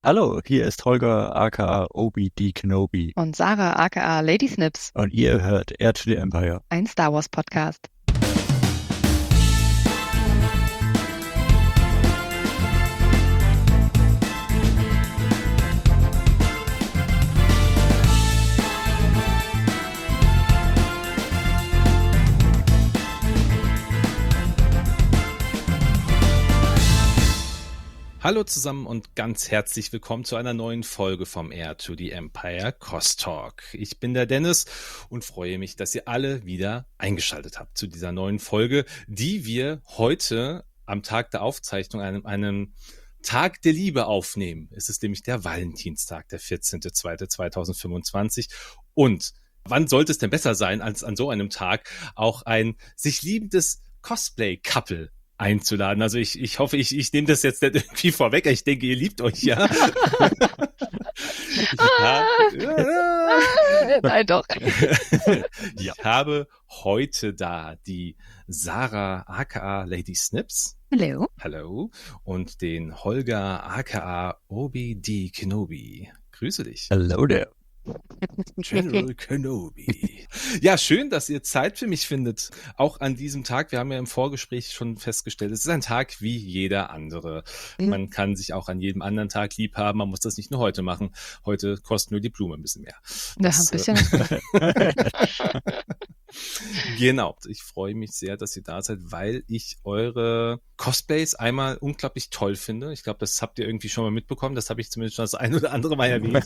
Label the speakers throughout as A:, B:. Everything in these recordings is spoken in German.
A: Hallo, hier ist Holger aka Obi-D Kenobi
B: Und Sarah, aka Lady Snips,
A: und ihr hört Heir to the Empire.
B: ein Star Wars Podcast.
C: Hallo zusammen und ganz herzlich willkommen zu einer neuen Folge vom Heir to the Empire Cost Talk. Ich bin der Dennis und freue mich, dass ihr alle wieder eingeschaltet habt zu dieser neuen Folge, die wir heute am Tag der Aufzeichnung, einem Tag der Liebe aufnehmen. Es ist nämlich der Valentinstag, der 14.02.2025. Und wann sollte es denn besser sein, als an so einem Tag auch ein sich liebendes Cosplay-Couple einzuladen. Also ich hoffe, ich nehme das jetzt nicht irgendwie vorweg. Ich denke, ihr liebt euch, ja.
B: Nein, doch.
C: Ich habe heute da die Sarah aka Lady Snips.
B: Hallo.
C: Hallo. Und den Holger aka Obi-D Kenobi. Grüße dich.
A: Hello there.
C: General Kenobi. Ja, schön, dass ihr Zeit für mich findet. Auch an diesem Tag, wir haben ja im Vorgespräch schon festgestellt, es ist ein Tag wie jeder andere. Man kann sich auch an jedem anderen Tag lieb haben, man muss das nicht nur heute machen. Heute kostet nur die Blume ein bisschen mehr.
B: Ja, ein bisschen.
C: Genau, ich freue mich sehr, dass ihr da seid, weil ich eure Cosplays einmal unglaublich toll finde. Ich glaube, das habt ihr irgendwie schon mal mitbekommen. Das habe ich zumindest schon das ein oder andere Mal erwähnt.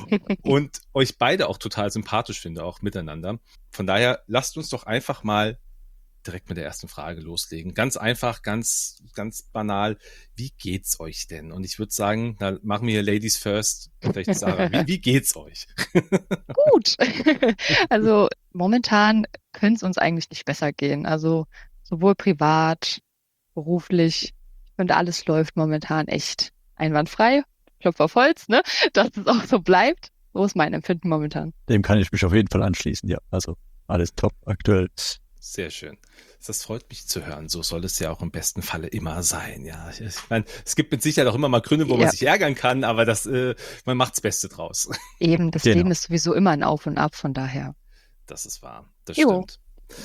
C: Und euch beide auch total sympathisch finde, auch miteinander. Von daher, lasst uns doch einfach mal direkt mit der ersten Frage loslegen. Ganz einfach, ganz banal. Wie geht's euch denn? Und ich würde sagen, da machen wir hier Ladies first. Vielleicht Sarah, wie geht's euch?
B: Gut. Also momentan könnte es uns eigentlich nicht besser gehen. Also sowohl privat, beruflich, ich finde, alles läuft momentan echt einwandfrei. Klopf auf Holz, ne? Dass es auch so bleibt. So ist mein Empfinden momentan.
A: Dem kann ich mich auf jeden Fall anschließen, ja. Also alles top aktuell.
C: Sehr schön. Das freut mich zu hören. So soll es ja auch im besten Falle immer sein. Ja, ich meine, es gibt mit Sicherheit auch immer mal Gründe, wo man sich ärgern kann, aber man macht's Beste draus.
B: Eben, das Leben ist sowieso immer ein Auf und Ab, von daher.
C: Das ist wahr. Das stimmt.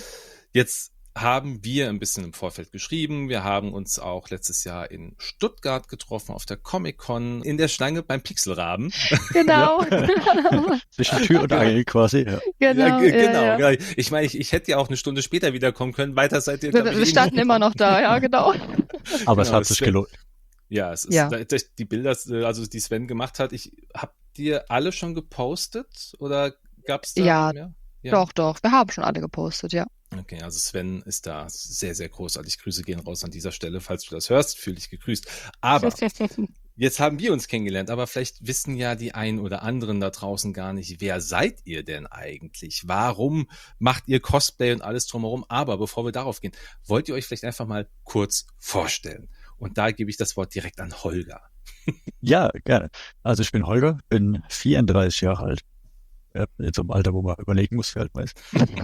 C: Jetzt haben wir ein bisschen im Vorfeld geschrieben. Wir haben uns auch letztes Jahr in Stuttgart getroffen auf der Comic-Con in der Schlange beim Pixelraben.
B: Genau.
A: Zwischen Tür und Angel quasi. Ja.
B: Genau.
C: Ja. Ich meine, ich hätte ja auch eine Stunde später wiederkommen können. Weiter seid ihr,
B: wir standen immer noch da, ja, genau.
A: Aber es hat sich gelohnt.
C: Ja, es ist die Bilder, also die Sven gemacht hat. Habt ihr alle schon gepostet oder gab's da mehr?
B: Ja, doch. Wir haben schon alle gepostet, ja.
C: Okay, also Sven ist da sehr, sehr großartig. Grüße gehen raus an dieser Stelle. Falls du das hörst, fühl dich gegrüßt. Aber jetzt haben wir uns kennengelernt, aber vielleicht wissen ja die einen oder anderen da draußen gar nicht, wer seid ihr denn eigentlich? Warum macht ihr Cosplay und alles drumherum? Aber bevor wir darauf gehen, wollt ihr euch vielleicht einfach mal kurz vorstellen? Und da gebe ich das Wort direkt an Holger.
A: Ja, gerne. Also ich bin Holger, bin 34 Jahre alt. Ja, jetzt im Alter, wo man überlegen muss, wie alt man ist.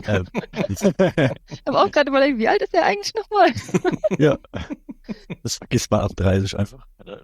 B: Ich habe auch gerade überlegt, wie alt ist er eigentlich nochmal?
A: Ja, das vergisst man ab 30 einfach.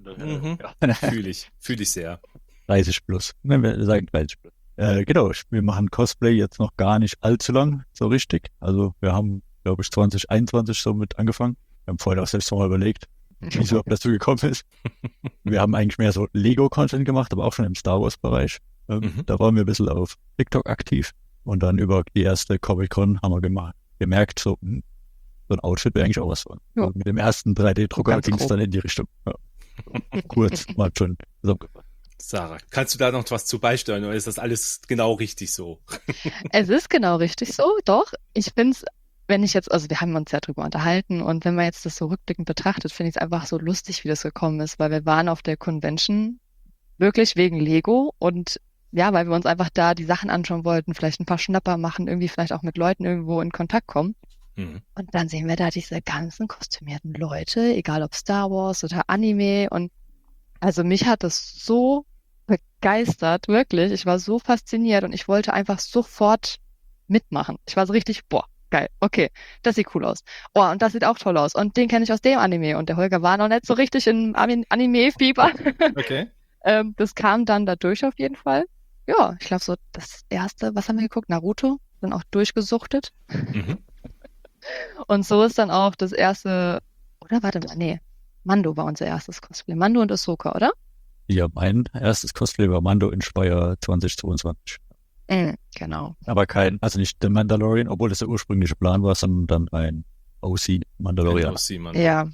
C: Fühle ich sehr.
A: 30 plus, wenn wir sagen 30 plus. Genau, wir machen Cosplay jetzt noch gar nicht allzu lang, so richtig. Also wir haben, glaube ich, 2021 so mit angefangen. Wir haben vorher auch selbst mal überlegt, wie es überhaupt dazu gekommen ist. Wir haben eigentlich mehr so Lego-Content gemacht, aber auch schon im Star Wars-Bereich. Da waren wir ein bisschen auf TikTok aktiv und dann über die erste Comic-Con haben wir gemerkt, so ein Outfit wäre eigentlich auch was von. Ja. Mit dem ersten 3D-Drucker ging es dann in die Richtung. Ja. Kurz mal schon zusammengefasst.
C: Sarah, kannst du da noch was zu beisteuern oder ist das alles genau richtig so?
B: Es ist genau richtig so, doch. Ich finde es, also wir haben uns ja drüber unterhalten und wenn man jetzt das so rückblickend betrachtet, finde ich es einfach so lustig, wie das gekommen ist, weil wir waren auf der Convention wirklich wegen Lego und ja, weil wir uns einfach da die Sachen anschauen wollten, vielleicht ein paar Schnapper machen, irgendwie vielleicht auch mit Leuten irgendwo in Kontakt kommen. Und dann sehen wir da diese ganzen kostümierten Leute, egal ob Star Wars oder Anime. Und also mich hat das so begeistert, wirklich. Ich war so fasziniert und ich wollte einfach sofort mitmachen. Ich war so richtig, geil, okay, das sieht cool aus. Oh, und das sieht auch toll aus. Und den kenne ich aus dem Anime. Und der Holger war noch nicht so richtig im Anime-Fieber.
C: Okay.
B: Das kam dann dadurch auf jeden Fall. Ja, ich glaube so das erste, was haben wir geguckt? Naruto, dann auch durchgesuchtet.
C: Mhm.
B: Und so ist dann auch das erste, oder warte mal, nee, Mando war unser erstes Cosplay. Mando und Ahsoka, oder?
A: Ja, mein erstes Cosplay war Mando in Speyer 2022.
B: Genau.
A: Aber also nicht der Mandalorian, obwohl das der ursprüngliche Plan war, sondern dann ein OC Mandalorian.
C: Mando.
B: Ja.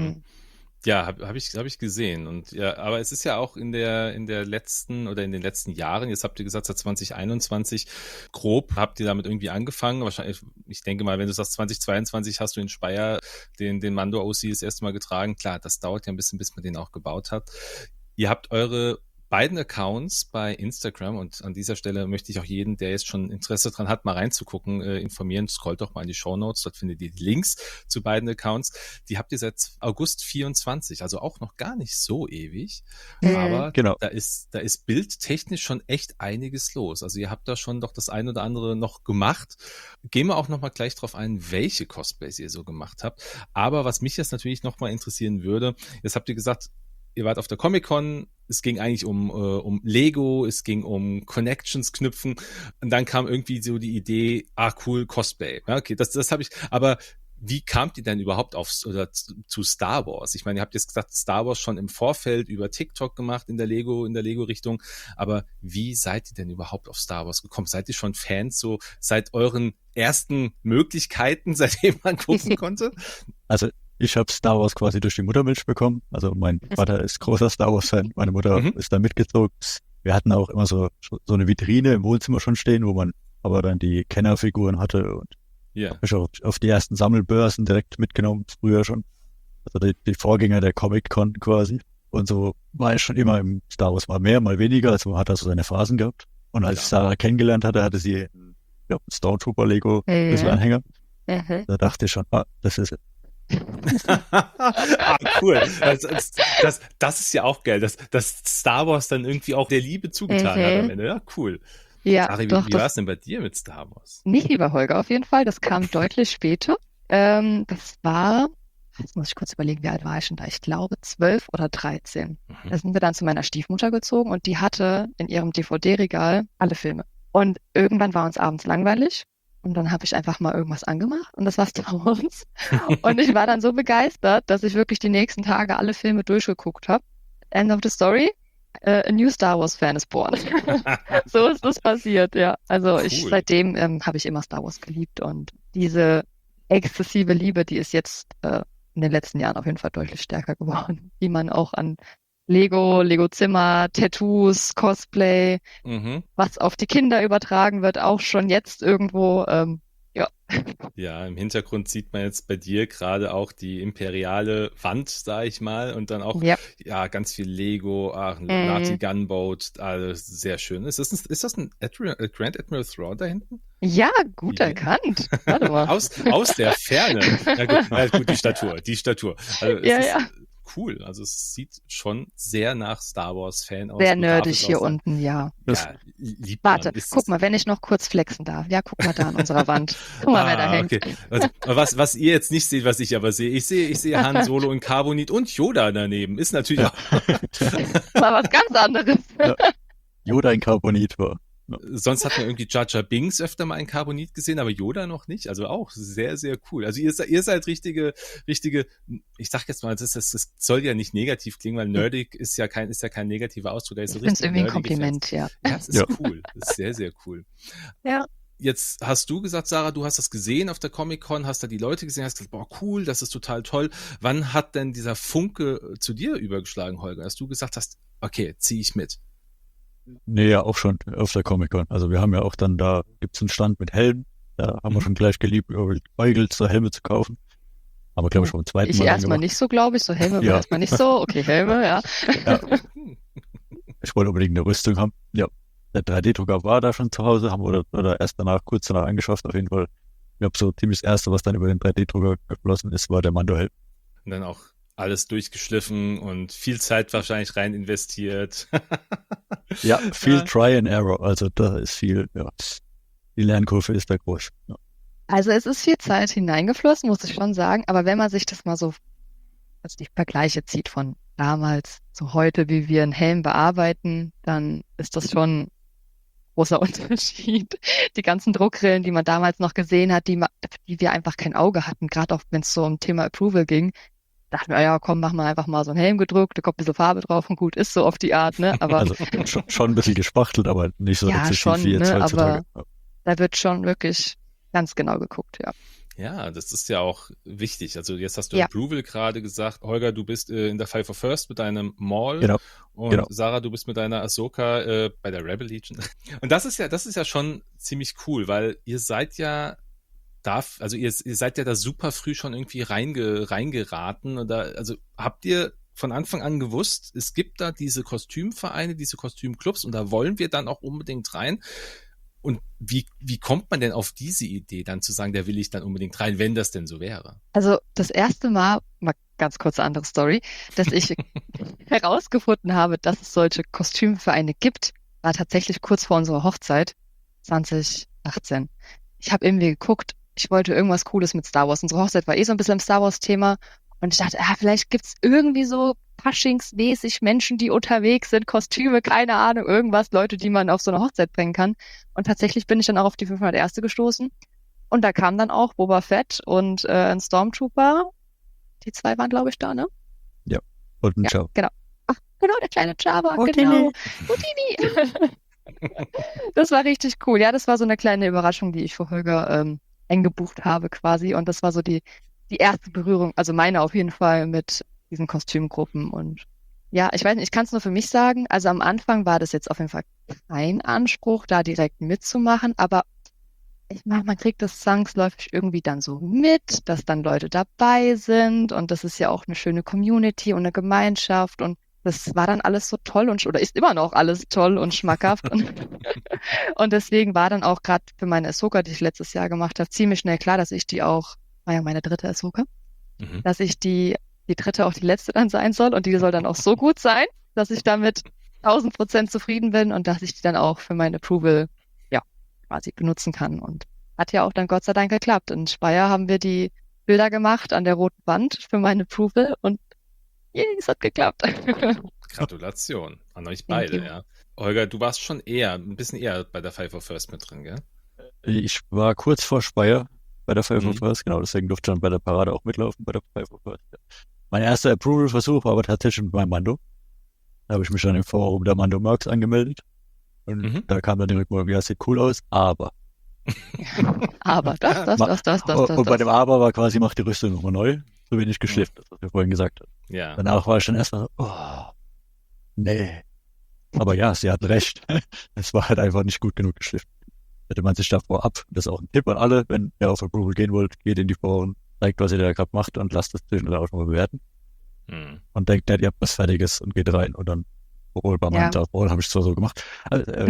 C: Ja, hab ich gesehen. Und ja, aber es ist ja auch in der letzten oder in den letzten Jahren, jetzt habt ihr gesagt, seit 2021 grob habt ihr damit irgendwie angefangen. Wahrscheinlich, ich denke mal, wenn du sagst 2022 hast du in Speyer den Mando OC das erste Mal getragen. Klar, das dauert ja ein bisschen, bis man den auch gebaut hat. Ihr habt eure beiden Accounts bei Instagram und an dieser Stelle möchte ich auch jeden, der jetzt schon Interesse dran hat, mal reinzugucken, informieren. Scrollt doch mal in die Shownotes, dort findet ihr die Links zu beiden Accounts. Die habt ihr seit August 24, also auch noch gar nicht so ewig. Aber
A: Genau.
C: da ist bildtechnisch schon echt einiges los. Also ihr habt da schon doch das ein oder andere noch gemacht. Gehen wir auch noch mal gleich drauf ein, welche Cosplays ihr so gemacht habt. Aber was mich jetzt natürlich noch mal interessieren würde, jetzt habt ihr gesagt, ihr wart auf der Comic-Con, es ging eigentlich um Lego, es ging um Connections knüpfen und dann kam irgendwie so die Idee, cool, Cosplay. Ja, okay, das habe ich, aber wie kamt ihr denn überhaupt zu Star Wars? Ich meine, ihr habt jetzt gesagt, Star Wars schon im Vorfeld über TikTok gemacht in der Lego-Richtung, aber wie seid ihr denn überhaupt auf Star Wars gekommen? Seid ihr schon Fans so seit euren ersten Möglichkeiten, seitdem man gucken konnte?
A: Also ich habe Star Wars quasi durch die Muttermilch bekommen. Also mein Vater ist großer Star Wars-Fan, meine Mutter ist da mitgezogen. Wir hatten auch immer so eine Vitrine im Wohnzimmer schon stehen, wo man aber dann die Kennerfiguren hatte und hab mich auch auf die ersten Sammelbörsen direkt mitgenommen, früher schon. Also die Vorgänger der Comic-Con quasi. Und so war ich schon immer im Star Wars, mal mehr, mal weniger. Also man hat da so seine Phasen gehabt. Und als ich Sarah kennengelernt hatte sie einen Stormtrooper-Lego-Anhänger. Da dachte ich schon, das ist es.
C: Cool. Das ist ja auch geil, dass Star Wars dann irgendwie auch der Liebe zugetan hat am Ende. Ja, cool.
B: Ja,
C: Sari,
B: doch,
C: wie war es denn bei dir mit Star Wars?
B: Nicht lieber Holger auf jeden Fall, das kam deutlich später. Das war, jetzt muss ich kurz überlegen, wie alt war ich denn da? Ich glaube 12 oder 13. Da sind wir dann zu meiner Stiefmutter gezogen und die hatte in ihrem DVD-Regal alle Filme. Und irgendwann war uns abends langweilig. Und dann habe ich einfach mal irgendwas angemacht und das war Star Wars. Und ich war dann so begeistert, dass ich wirklich die nächsten Tage alle Filme durchgeguckt habe. End of the story, a new Star Wars Fan is born. So ist das passiert, ja. Also
C: Cool.
B: Seitdem habe ich immer Star Wars geliebt und diese exzessive Liebe, die ist jetzt in den letzten Jahren auf jeden Fall deutlich stärker geworden, die man auch an Lego-Zimmer, Tattoos, Cosplay, was auf die Kinder übertragen wird, auch schon jetzt irgendwo, ja.
C: Ja, im Hintergrund sieht man jetzt bei dir gerade auch die imperiale Wand, sag ich mal, und dann auch ganz viel Lego, Nazi Gunboat, alles sehr schön. Ist das ein Grand Admiral Thrawn da hinten?
B: Ja, gut erkannt. Warte mal.
C: Aus der Ferne. Ja, gut, die Statur. Also es ist cool. Also es sieht schon sehr nach Star Wars Fan aus.
B: Sehr nerdig hier unten, ja. Warte, guck mal, wenn ich noch kurz flexen darf. Ja, guck mal da an unserer Wand. Guck mal, wer da hängt.
C: Okay. Also, was ihr jetzt nicht seht, was ich aber sehe. Ich sehe Han Solo in Carbonit und Yoda daneben. Ist natürlich auch
B: mal was ganz anderes.
A: Ja. Yoda in Carbonit war.
C: Sonst hat man irgendwie Jar Jar Binks öfter mal in Carbonit gesehen, aber Yoda noch nicht. Also auch sehr, sehr cool. Also ihr seid richtige, ich sag jetzt mal, das soll ja nicht negativ klingen, weil nerdig ist ja kein negativer Ausdruck.
B: Ich finde es irgendwie ein Kompliment,
C: Fans. Ja, es ist cool. Das ist sehr, sehr cool.
B: Ja.
C: Jetzt hast du gesagt, Sarah, du hast das gesehen auf der Comic-Con, hast da die Leute gesehen, hast gesagt, boah, cool, das ist total toll. Wann hat denn dieser Funke zu dir übergeschlagen, Holger? Dass du gesagt hast, okay, zieh ich mit?
A: Nee, ja, auch schon auf der Comic-Con. Also wir haben ja auch dann, da gibt's einen Stand mit Helmen. Da haben wir schon gleich geliebäugelt, so Helme zu kaufen. Aber glaube ich schon beim zweiten Mal.
B: Ich erstmal nicht so, glaube ich. So Helme war erstmal nicht so. Okay, Helme, ja.
A: Ich wollte unbedingt eine Rüstung haben. Ja, der 3D-Drucker war da schon zu Hause, haben wir oder erst kurz danach angeschafft auf jeden Fall. Ich glaube, so ziemlich das Erste, was dann über den 3D-Drucker geflossen ist, war der Mando-Helm.
C: Und dann auch alles durchgeschliffen und viel Zeit wahrscheinlich rein investiert.
A: Ja, viel Try and Error. Also da ist viel, die Lernkurve ist da groß. Ja.
B: Also es ist viel Zeit hineingeflossen, muss ich schon sagen. Aber wenn man sich das mal so also die Vergleiche zieht von damals zu heute, wie wir einen Helm bearbeiten, dann ist das schon ein großer Unterschied. Die ganzen Druckrillen, die man damals noch gesehen hat, die wir einfach kein Auge hatten, gerade auch wenn es so um Thema Approval ging, dachten wir, ja komm, mach mal einfach mal so einen Helm gedruckt, da kommt ein bisschen Farbe drauf und gut ist so auf die Art, ne? Aber
A: Also schon ein bisschen gespachtelt, aber nicht so
B: ja,
A: exzessiv
B: schon,
A: wie jetzt
B: ne?
A: heutzutage.
B: Aber da wird schon wirklich ganz genau geguckt, ja.
C: Ja, das ist ja auch wichtig. Also jetzt hast du
B: Ja.
C: Approval gerade gesagt. Holger, du bist in der Five for First mit deinem Maul.
A: Genau.
C: Und
A: Genau.
C: Sarah, du bist mit deiner Ahsoka bei der Rebel Legion. Und das ist ja schon ziemlich cool, weil ihr seid ja ihr seid ja da super früh schon irgendwie reingeraten. Also habt ihr von Anfang an gewusst, es gibt da diese Kostümvereine, diese Kostümclubs und da wollen wir dann auch unbedingt rein. Und wie kommt man denn auf diese Idee, dann zu sagen, da will ich dann unbedingt rein, wenn das denn so wäre?
B: Also das erste Mal ganz kurze andere Story, dass ich herausgefunden habe, dass es solche Kostümvereine gibt, war tatsächlich kurz vor unserer Hochzeit 2018. Ich habe irgendwie geguckt, ich wollte irgendwas Cooles mit Star Wars. Unsere Hochzeit war so ein bisschen im Star Wars-Thema und ich dachte, vielleicht gibt's irgendwie so faschingsmäßig Menschen, die unterwegs sind, Kostüme, keine Ahnung, irgendwas, Leute, die man auf so eine Hochzeit bringen kann. Und tatsächlich bin ich dann auch auf die 501. gestoßen. Und da kam dann auch Boba Fett und ein Stormtrooper. Die zwei waren, glaube ich, da, ne?
A: Ja. Und ein Ciao.
B: Genau. Ach, genau, der kleine Jabba,
A: Houdini.
B: genau. Houdini. Das war richtig cool. Ja, das war so eine kleine Überraschung, die ich für Holger eingebucht habe quasi. Und das war so die erste Berührung, also meine auf jeden Fall mit diesen Kostümgruppen. Und ja, ich weiß nicht, ich kann es nur für mich sagen. Also am Anfang war das jetzt auf jeden Fall kein Anspruch, da direkt mitzumachen, aber ich meine, man kriegt das zwangsläufig irgendwie dann so mit, dass dann Leute dabei sind und das ist ja auch eine schöne Community und eine Gemeinschaft und das war dann alles so toll oder ist immer noch alles toll und schmackhaft und deswegen war dann auch gerade für meine Ahsoka, die ich letztes Jahr gemacht habe, ziemlich schnell klar, dass ich die auch, war ja meine dritte Ahsoka, dass ich die dritte auch die letzte dann sein soll und die soll dann auch so gut sein, dass ich damit 1000% zufrieden bin und dass ich die dann auch für mein Approval quasi benutzen kann. Und hat ja auch dann Gott sei Dank geklappt. In Speyer haben wir die Bilder gemacht an der roten Wand für meine Approval und es hat geklappt.
C: Gratulation an euch beide, ja. Holger, du warst schon ein bisschen eher bei der Five for First mit drin, gell?
A: Ich war kurz vor Speyer bei der Five for First, genau, deswegen durfte ich dann bei der Parade auch mitlaufen bei der Five for First. Mein erster Approval-Versuch war aber tatsächlich mit meinem Mando. Da habe ich mich dann im Forum der Mando Mercs angemeldet. Und da kam dann die Rückmeldung, ja, sieht cool aus, aber.
B: Aber das.
A: Und bei dem Aber war quasi, macht die Rüstung nochmal neu, so wenig geschliffen, das, was wir vorhin gesagt haben.
C: Ja.
A: Danach war ich dann erstmal so, nee. Aber ja, sie hatten recht. Es war halt einfach nicht gut genug geschliffen. Hätte man sich da vorab, das ist auch ein Tipp an alle, wenn ihr auf Approval gehen wollt, geht in die Foren, zeigt, was ihr da gerade macht und lasst das zwischendurch auch schon mal bewerten. Und denkt nicht, ihr habt was Fertiges und geht rein und dann bei meinem Darth Maul habe ich zwar so gemacht. Also, der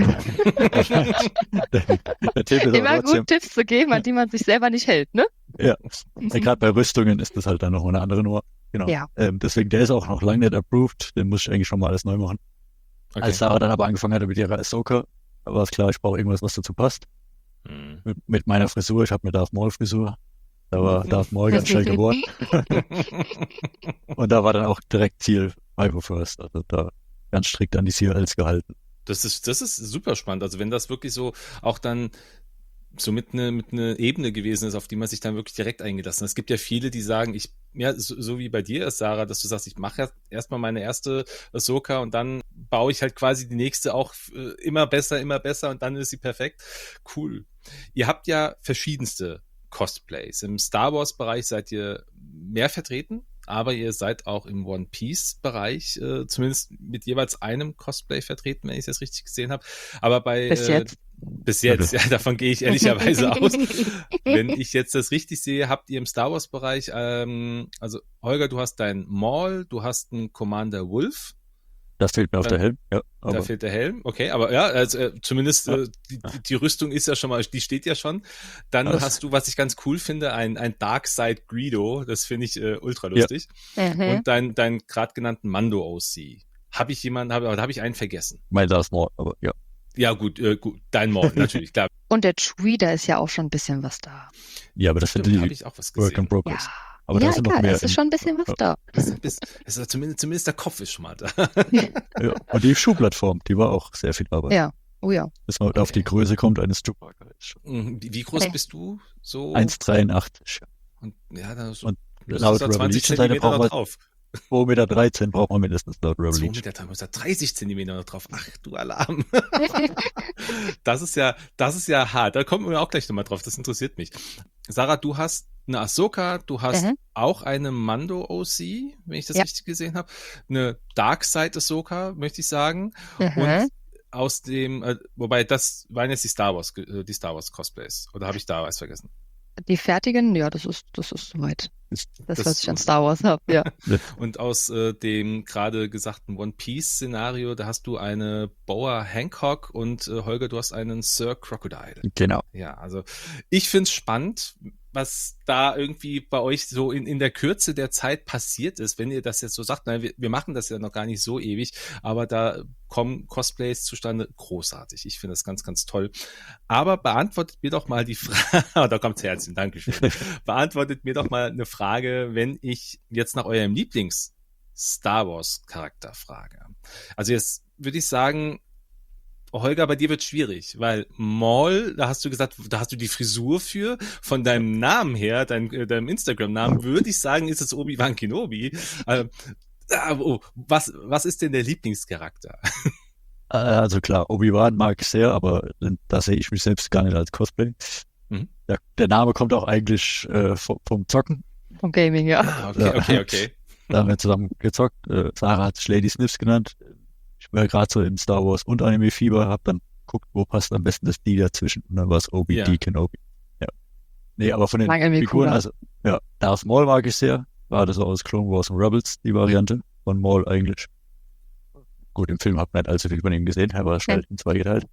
A: Tipp ist
B: immer gut, Tipps zu geben, an die man sich selber nicht hält, ne?
A: Ja, gerade bei Rüstungen ist das halt dann noch eine andere Nummer. Genau. Ja. Deswegen, der ist auch noch lange nicht approved, den muss ich eigentlich schon mal alles neu machen. Okay. Als Sarah dann aber angefangen hatte mit ihrer Ahsoka, war es klar, ich brauche irgendwas, was dazu passt. Mit meiner Frisur, ich habe eine Darth Maul Frisur. Da war Darth Maul ganz schnell geworden. Und da war dann auch direkt Ziel Five for First. Also da ganz strikt an die CRLs gehalten.
C: Das ist super spannend. Also wenn das wirklich so auch dann so mit eine Ebene gewesen ist, auf die man sich dann wirklich direkt eingelassen hat. Es gibt ja viele, die sagen, so wie bei dir, Sarah, dass du sagst, ich mache erstmal meine erste Ahsoka und dann baue ich halt quasi die nächste auch immer besser und dann ist sie perfekt. Cool. Ihr habt ja verschiedenste Cosplays. Im Star Wars Bereich seid ihr mehr vertreten, aber ihr seid auch im One Piece Bereich zumindest mit jeweils einem Cosplay vertreten, wenn ich es jetzt richtig gesehen habe. Aber bis jetzt, ja, davon gehe ich ehrlicherweise aus. Wenn ich jetzt das richtig sehe, habt ihr im Star Wars Bereich, also Holger, du hast deinen Maul, du hast einen Commander Wolf.
A: Das fehlt mir auf der Helm. Ja,
C: da fehlt der Helm, okay, aber ja, also zumindest die Rüstung ist ja schon mal, die steht ja schon. Dann hast du, was ich ganz cool finde, ein Darkseid Greedo, das finde ich ultra lustig. Ja. Und dein gerade genannten Mando OC. Habe ich einen vergessen?
A: Mein Darth Maul, aber ja.
C: Ja, gut, dein Maul, natürlich, klar.
B: Und der Chewie, da ist ja auch schon ein bisschen was da.
A: Ja, aber das sind die
C: auch was gesehen.
A: Work in Progress. Aber da
B: Ja,
A: sind noch
B: egal,
A: mehr.
B: es ist schon ein bisschen was da.
C: Zumindest der Kopf ist schon mal da.
A: Ja. Und die Schuhplattform, die war auch sehr viel Arbeit.
B: Ja, oh ja.
A: Bis man auf die Größe kommt eines Chewbacca.
C: Wie groß
B: Okay.
C: bist du? So
A: 1,83.
C: und ja, da so
A: Und
C: mindestens
A: laut
C: da 20
A: Revolution-Seite
C: Zentimeter noch
A: braucht man
C: drauf.
A: 2,13 Meter braucht man mindestens laut
C: 2
A: Revolution.
C: Meter, da muss da 30 Zentimeter noch drauf. Ach du Alarm. Das ist ja hart. Da kommen wir auch gleich nochmal drauf. Das interessiert mich. Sarah, du hast eine Ahsoka, du hast auch eine Mando OC, wenn ich das richtig gesehen habe. Eine Darkseid Ahsoka, möchte ich sagen. Und aus dem, wobei das waren jetzt die Star Wars Cosplays. Oder habe ich da was vergessen?
B: Die fertigen, ja, das ist soweit. Das, was ich an
C: so.
B: Star Wars habe, ja.
C: Und aus dem gerade gesagten One Piece Szenario, da hast du eine Boa Hancock und Holger, du hast einen Sir Crocodile.
A: Genau.
C: Ja, also ich find's spannend, was da irgendwie bei euch so in der Kürze der Zeit passiert ist, wenn ihr das jetzt so sagt. Nein, wir machen das ja noch gar nicht so ewig, aber da kommen Cosplays zustande, großartig. Ich finde das ganz, ganz toll. Aber beantwortet mir doch mal die Frage, da kommt's Herzchen, Dankeschön. Beantwortet mir doch mal eine Frage, wenn ich jetzt nach eurem Lieblings-Star Wars-Charakter frage. Also jetzt würde ich sagen, Holger, bei dir wird schwierig, weil Maul, da hast du gesagt, da hast du die Frisur für. Von deinem Namen her, deinem Instagram-Namen, würde ich sagen, ist es Obi-Wan Kenobi. Was ist denn der Lieblingscharakter?
A: Also klar, Obi-Wan mag ich sehr, aber da sehe ich mich selbst gar nicht als Cosplay. Der Name kommt auch eigentlich vom Zocken.
B: Vom Gaming, ja.
C: Okay.
A: Da haben wir zusammen gezockt. Sarah hat sich Lady Snips genannt. Ich war gerade so im Star Wars und Anime-Fieber, hab dann geguckt, wo passt am besten das D dazwischen. Und dann war es Obi-D Kenobi. Ja. Nee, aber von den Figuren, cooler. Also, ja, Darth Maul mag ich sehr. War das auch aus Clone Wars und Rebels, die Variante von Maul eigentlich. Gut, im Film hat man nicht allzu viel von ihm gesehen, er war schnell in zwei geteilt.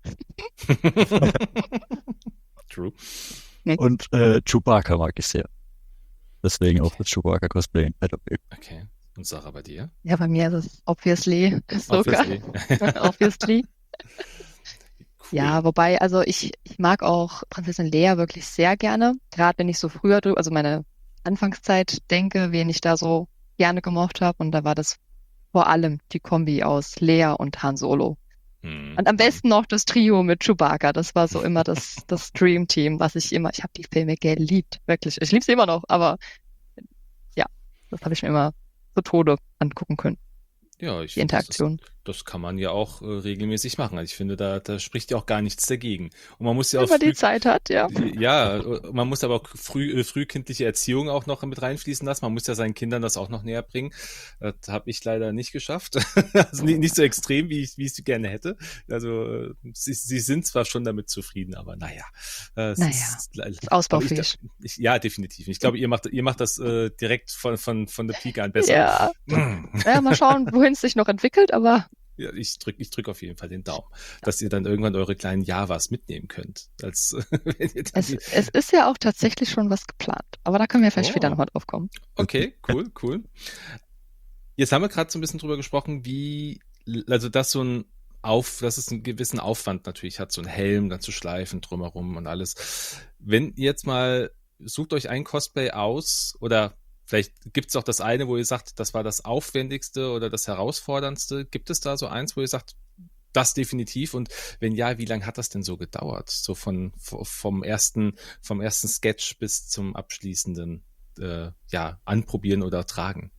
C: True.
A: Und Chewbacca mag ich sehr. Deswegen auch das Chewbacca-Cosplay in Battlefield.
C: Okay. Und Sarah, bei dir?
B: Ja, bei mir ist es obviously Ahsoka. Obviously.
C: Cool.
B: Ja, wobei, also ich mag auch Prinzessin Leia wirklich sehr gerne. Gerade wenn ich so früher, also meine Anfangszeit denke, wen ich da so gerne gemocht habe. Und da war das vor allem die Kombi aus Leia und Han Solo. Und am besten noch das Trio mit Chewbacca. Das war so immer das Dream Team, ich habe die Filme geliebt, wirklich. Ich liebe sie immer noch, aber ja, das habe ich mir immer zu Tode angucken können.
C: Ja,
B: die Interaktion.
C: Das kann man ja auch regelmäßig machen. Also ich finde, da spricht ja auch gar nichts dagegen. Und man muss ja
B: auch
C: wenn man
B: die Zeit hat, ja.
C: Ja, man muss aber auch frühkindliche Erziehung auch noch mit reinfließen lassen. Man muss ja seinen Kindern das auch noch näher bringen. Das habe ich leider nicht geschafft. Also nicht so extrem, wie ich es gerne hätte. Also sie sind zwar schon damit zufrieden, aber naja.
B: Ist ausbaufähig.
C: Ja, definitiv. Ich glaube, ihr macht das direkt von der Pike an besser.
B: Ja. Ja, mal schauen, wohin es sich noch entwickelt, aber
C: ja, ich drück auf jeden Fall den Daumen, dass ihr dann irgendwann eure kleinen Javas mitnehmen könnt. Wenn ihr dann
B: es ist ja auch tatsächlich schon was geplant, aber da können wir vielleicht später nochmal drauf kommen.
C: Okay, cool. Jetzt haben wir gerade so ein bisschen drüber gesprochen, dass dass es einen gewissen Aufwand natürlich hat, so ein Helm dann zu schleifen drumherum und alles. Wenn ihr jetzt mal, sucht euch ein Cosplay aus oder vielleicht gibt es auch das eine, wo ihr sagt, das war das Aufwendigste oder das Herausforderndste. Gibt es da so eins, wo ihr sagt, das definitiv? Und wenn ja, wie lange hat das denn so gedauert? So vom ersten Sketch bis zum abschließenden Anprobieren oder Tragen?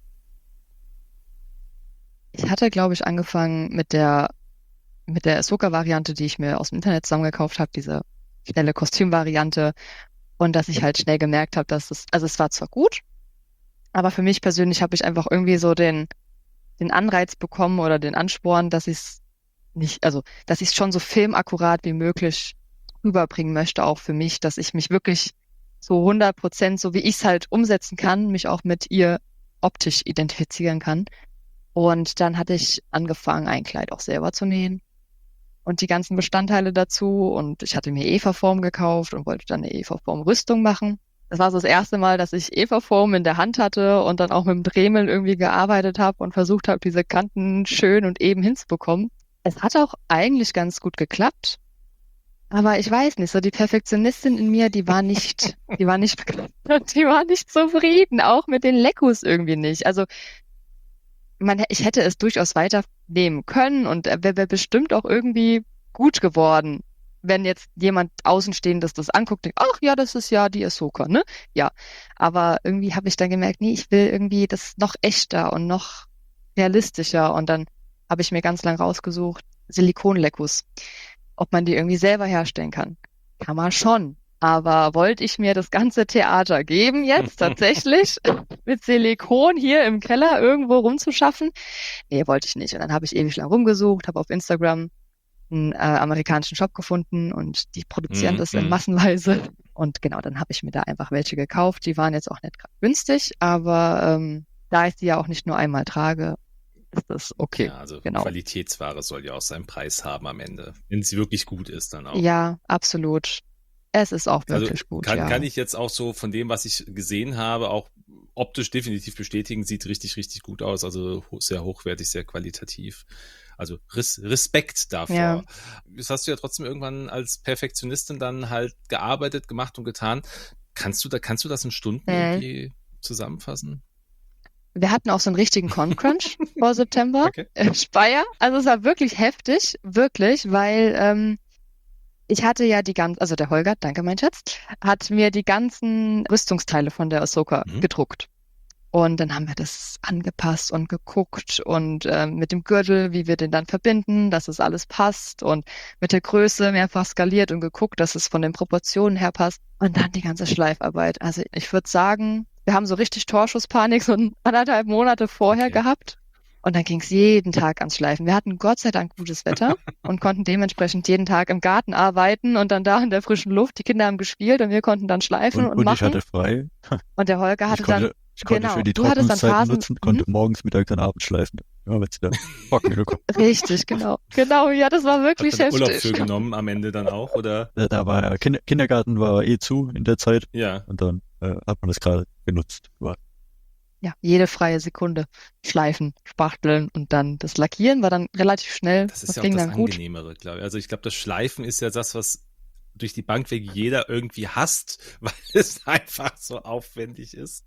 B: Ich hatte, glaube ich, angefangen mit der Ahsoka-Variante, die ich mir aus dem Internet zusammengekauft habe, diese schnelle Kostümvariante. Und dass ich halt schnell gemerkt habe, dass es war zwar gut, aber für mich persönlich habe ich einfach irgendwie so den Anreiz bekommen oder den Ansporn, dass ich es schon so filmakkurat wie möglich rüberbringen möchte, auch für mich, dass ich mich wirklich so 100%, so wie ich es halt umsetzen kann, mich auch mit ihr optisch identifizieren kann. Und dann hatte ich angefangen, ein Kleid auch selber zu nähen und die ganzen Bestandteile dazu. Und ich hatte mir Eva-Form gekauft und wollte dann eine Eva-Form-Rüstung machen. Das war so das erste Mal, dass ich Eva-Form in der Hand hatte und dann auch mit dem Dremel irgendwie gearbeitet habe und versucht habe, diese Kanten schön und eben hinzubekommen. Es hat auch eigentlich ganz gut geklappt. Aber ich weiß nicht, so die Perfektionistin in mir, die war nicht begeistert, die war nicht zufrieden, auch mit den Leckus irgendwie nicht. Also ich hätte es durchaus weiternehmen können und wäre bestimmt auch irgendwie gut geworden, wenn jetzt jemand Außenstehendes das anguckt, denkt, ach ja, das ist ja die Ahsoka, ne? Ja. Aber irgendwie habe ich dann gemerkt, nee, ich will irgendwie das noch echter und noch realistischer. Und dann habe ich mir ganz lang rausgesucht, Silikonleckus, ob man die irgendwie selber herstellen kann. Kann man schon. Aber wollte ich mir das ganze Theater geben jetzt tatsächlich mit Silikon hier im Keller irgendwo rumzuschaffen? Nee, wollte ich nicht. Und dann habe ich ewig lang rumgesucht, habe auf Instagram einen amerikanischen Shop gefunden und die produzieren das in massenweise. Und genau, dann habe ich mir da einfach welche gekauft. Die waren jetzt auch nicht gerade günstig, aber da ich die ja auch nicht nur einmal trage, ist das okay.
C: Ja, also
B: genau.
C: Qualitätsware soll ja auch seinen Preis haben am Ende. Wenn sie wirklich gut ist, dann auch.
B: Ja, absolut. Es ist auch wirklich gut, ja.
C: Kann ich jetzt auch so von dem, was ich gesehen habe, auch optisch definitiv bestätigen, sieht richtig, richtig gut aus. Also sehr hochwertig, sehr qualitativ. Also Respekt davor.
B: Ja.
C: Das hast du ja trotzdem irgendwann als Perfektionistin dann halt gearbeitet, gemacht und getan. Kannst du das in Stunden irgendwie zusammenfassen?
B: Wir hatten auch so einen richtigen Con-Crunch vor September.
C: Okay.
B: Speyer. Also es war wirklich heftig, wirklich, weil ich hatte ja also der Holger, danke mein Schatz, hat mir die ganzen Rüstungsteile von der Ahsoka gedruckt. Und dann haben wir das angepasst und geguckt und mit dem Gürtel, wie wir den dann verbinden, dass es alles passt und mit der Größe mehrfach skaliert und geguckt, dass es von den Proportionen her passt. Und dann die ganze Schleifarbeit. Also ich würde sagen, wir haben so richtig Torschusspanik so 1,5 Monate vorher gehabt. Und dann ging es jeden Tag ans Schleifen. Wir hatten Gott sei Dank gutes Wetter und konnten dementsprechend jeden Tag im Garten arbeiten und dann da in der frischen Luft. Die Kinder haben gespielt und wir konnten dann schleifen und machen.
A: Ich hatte frei.
B: Und der Holger hatte dann...
A: Ich konnte für die Trocknungszeit nutzen, konnte morgens, mittags und abends schleifen. Ja, wenn es wieder trocken gekommen.
B: Richtig, genau. Genau, ja, das war wirklich heftig.
C: Urlaub für genommen am Ende dann auch, oder?
A: Da war Kindergarten war zu in der Zeit.
C: Ja.
A: Und dann hat man das gerade genutzt.
B: Ja, jede freie Sekunde schleifen, spachteln und dann das Lackieren war dann relativ schnell.
C: Das ist ja auch das Angenehmere, glaube ich. Also ich glaube, das Schleifen ist ja das, was durch die Bank weg jeder irgendwie hasst, weil es einfach so aufwendig ist.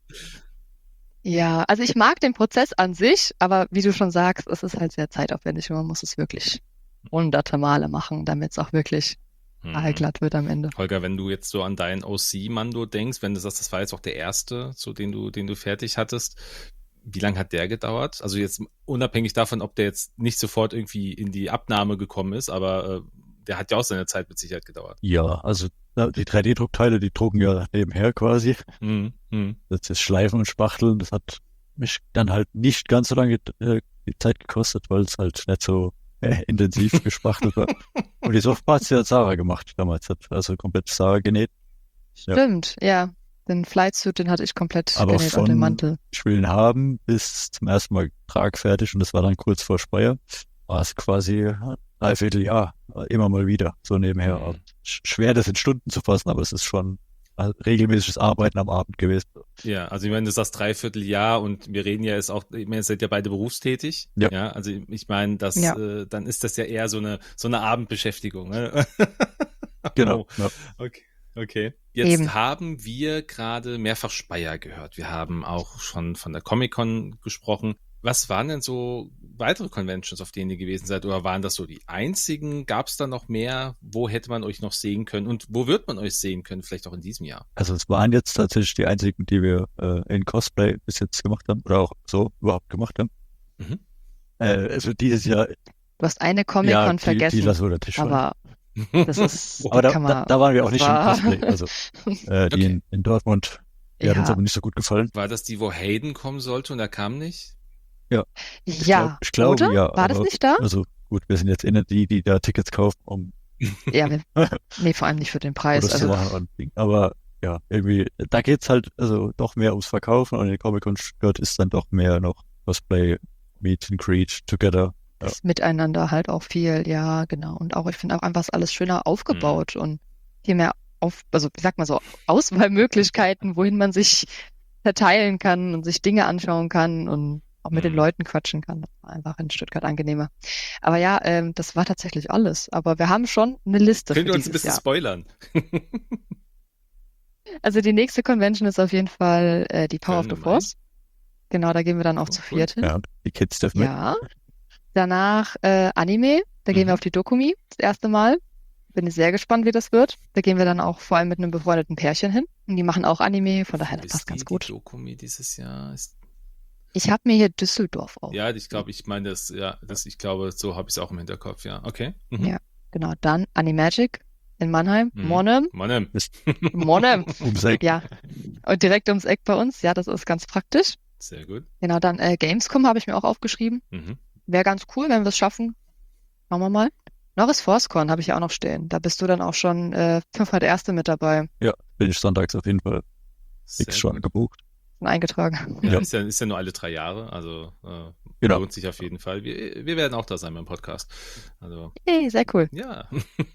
B: Ja, also ich mag den Prozess an sich, aber wie du schon sagst, es ist halt sehr zeitaufwendig und man muss es wirklich hunderte Male machen, damit es auch wirklich aalglatt wird am Ende.
C: Holger, wenn du jetzt so an deinen OC-Mando denkst, wenn du sagst, das war jetzt auch der erste, so den du fertig hattest, wie lange hat der gedauert? Also jetzt unabhängig davon, ob der jetzt nicht sofort irgendwie in die Abnahme gekommen ist, aber der hat ja auch seine Zeit mit Sicherheit gedauert.
A: Ja, also die 3D-Druckteile, die drucken ja nebenher quasi. Das ist Schleifen und Spachteln, das hat mich dann halt nicht ganz so lange die Zeit gekostet, weil es halt nicht so intensiv gespachtelt war. Und die Softparts, die hat Sarah gemacht damals, hat also komplett Sarah genäht.
B: Stimmt, ja. Den Flightsuit, den hatte ich komplett
A: aber
B: genäht und den Mantel.
A: Ich will ihn haben, bis zum ersten Mal tragfertig und das war dann kurz vor Speyer. War es quasi 3/4 Jahr, immer mal wieder, so nebenher. Schwer, das in Stunden zu fassen, aber es ist schon regelmäßiges Arbeiten am Abend gewesen.
C: Ja, also ich meine, du sagst 3/4 Jahr und wir reden ja jetzt auch, ich meine, ihr seid ja beide berufstätig. Ja, also ich meine, dann ist das ja eher so eine Abendbeschäftigung. Ne?
A: Genau.
C: Ja. Okay. Jetzt haben wir gerade mehrfach Speyer gehört. Wir haben auch schon von der Comic-Con gesprochen. Was waren denn so weitere Conventions, auf denen ihr gewesen seid? Oder waren das so die einzigen? Gab es da noch mehr? Wo hätte man euch noch sehen können? Und wo wird man euch sehen können? Vielleicht auch in diesem Jahr?
A: Also es waren jetzt tatsächlich die einzigen, die wir in Cosplay bis jetzt gemacht haben. Oder auch so überhaupt gemacht haben. Also dieses Jahr...
B: Du hast eine Comic-Con vergessen.
A: Die lassen wir natürlich
B: aber das ist...
A: aber da waren wir auch nicht im Cosplay. Also die in Dortmund, die hat uns aber nicht so gut gefallen.
C: War das die, wo Hayden kommen sollte und er kam nicht?
A: Ja. Ich glaube,
B: oder?
A: ja.
B: War das nicht da?
A: Also gut, wir sind jetzt die da Tickets kaufen, um
B: vor allem nicht für den Preis.
A: zu machen. Aber ja, irgendwie, da geht's halt also doch mehr ums Verkaufen und in Comic-Con Stuttgart ist dann doch mehr noch Cosplay, Meet and Greet, Together.
B: Das Miteinander halt auch viel, ja, genau. Und auch, ich finde auch einfach alles schöner aufgebaut und viel mehr also ich sag mal so, Auswahlmöglichkeiten, wohin man sich verteilen kann und sich Dinge anschauen kann und auch mit den Leuten quatschen kann. Das war einfach in Stuttgart angenehmer. Aber ja, das war tatsächlich alles. Aber wir haben schon eine Liste
C: Könnt
B: für
C: ihr uns ein
B: dieses
C: bisschen
B: Jahr.
C: spoilern?
B: Also die nächste Convention ist auf jeden Fall die Power of
C: Köln
B: the
C: im Mai?
B: Force. Genau, da gehen wir dann auch
C: Oh,
B: zu
C: cool.
B: viert hin.
A: Ja, die Kids dürfen mit.
B: Ja. Danach Anime. Da gehen wir
C: Mhm.
B: auf die Dokumi das erste Mal. Bin sehr gespannt, wie das wird. Da gehen wir dann auch vor allem mit einem befreundeten Pärchen hin. Und die machen auch Anime, von daher,
C: Wo
B: das
C: ist
B: passt ganz
C: die
B: gut.
C: Dokumi dieses Jahr?
B: Ich habe mir hier Düsseldorf auf.
C: Ja, ich glaube, ich meine ich glaube, so habe ich es auch im Hinterkopf, ja. Okay. Mhm.
B: Ja, genau. Dann Animagic in Mannheim.
C: Mhm.
B: Monheim.
C: Monem.
B: Monheim.
A: Ums Eck.
B: Ja. Und direkt ums Eck bei uns. Ja, das ist ganz praktisch.
C: Sehr gut.
B: Genau, dann Gamescom habe ich mir auch aufgeschrieben.
C: Mhm.
B: Wäre ganz cool, wenn wir es schaffen. Schauen wir mal. Norris ForceCon habe ich ja auch noch stehen. Da bist du dann auch schon 501. mit dabei.
A: Ja, bin ich sonntags auf jeden Fall fix
C: Sehr
A: schon
C: gut.
A: gebucht.
B: Schon eingetragen.
C: Ja,
A: Ja.
C: ist ja nur alle 3 Jahre, also
A: Genau.
C: lohnt sich auf jeden Fall. Wir werden auch da sein beim Podcast. Also,
B: Hey, sehr cool.
C: ja,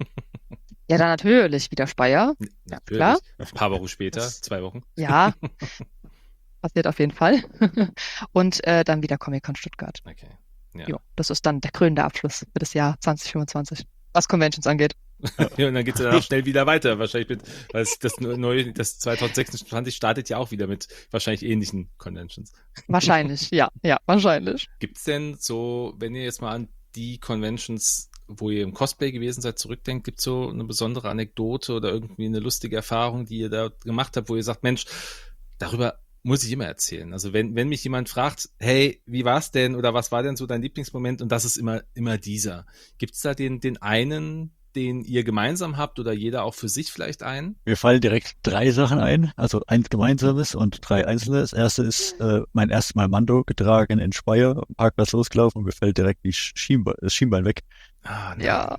B: Ja, dann natürlich wieder Speyer. Ja,
C: natürlich.
B: klar.
C: Ein paar Wochen später, 2 Wochen.
B: Ja, passiert auf jeden Fall. Und dann wieder Comic-Con Stuttgart.
C: Okay. Ja.
B: Jo, das ist dann der krönende Abschluss für das Jahr 2025, was Conventions angeht.
C: Ja, und dann geht es danach schnell wieder weiter. Wahrscheinlich weil das 2026 startet ja auch wieder mit wahrscheinlich ähnlichen Conventions.
B: Wahrscheinlich, ja, wahrscheinlich.
C: Gibt's denn so, wenn ihr jetzt mal an die Conventions, wo ihr im Cosplay gewesen seid, zurückdenkt, gibt's so eine besondere Anekdote oder irgendwie eine lustige Erfahrung, die ihr da gemacht habt, wo ihr sagt, Mensch, darüber muss ich immer erzählen. Also wenn mich jemand fragt, hey, wie war's denn oder was war denn so dein Lieblingsmoment, und das ist immer dieser. Gibt's da den einen, den ihr gemeinsam habt oder jeder auch für sich vielleicht einen?
A: Mir fallen direkt 3 Sachen ein, also 1 gemeinsames und 3 einzelne. Das erste ist mein erstes Mal Mando getragen in Speyer, am Parkplatz losgelaufen und mir fällt direkt das Schienbein weg.
C: Ah, nein.
B: Ja,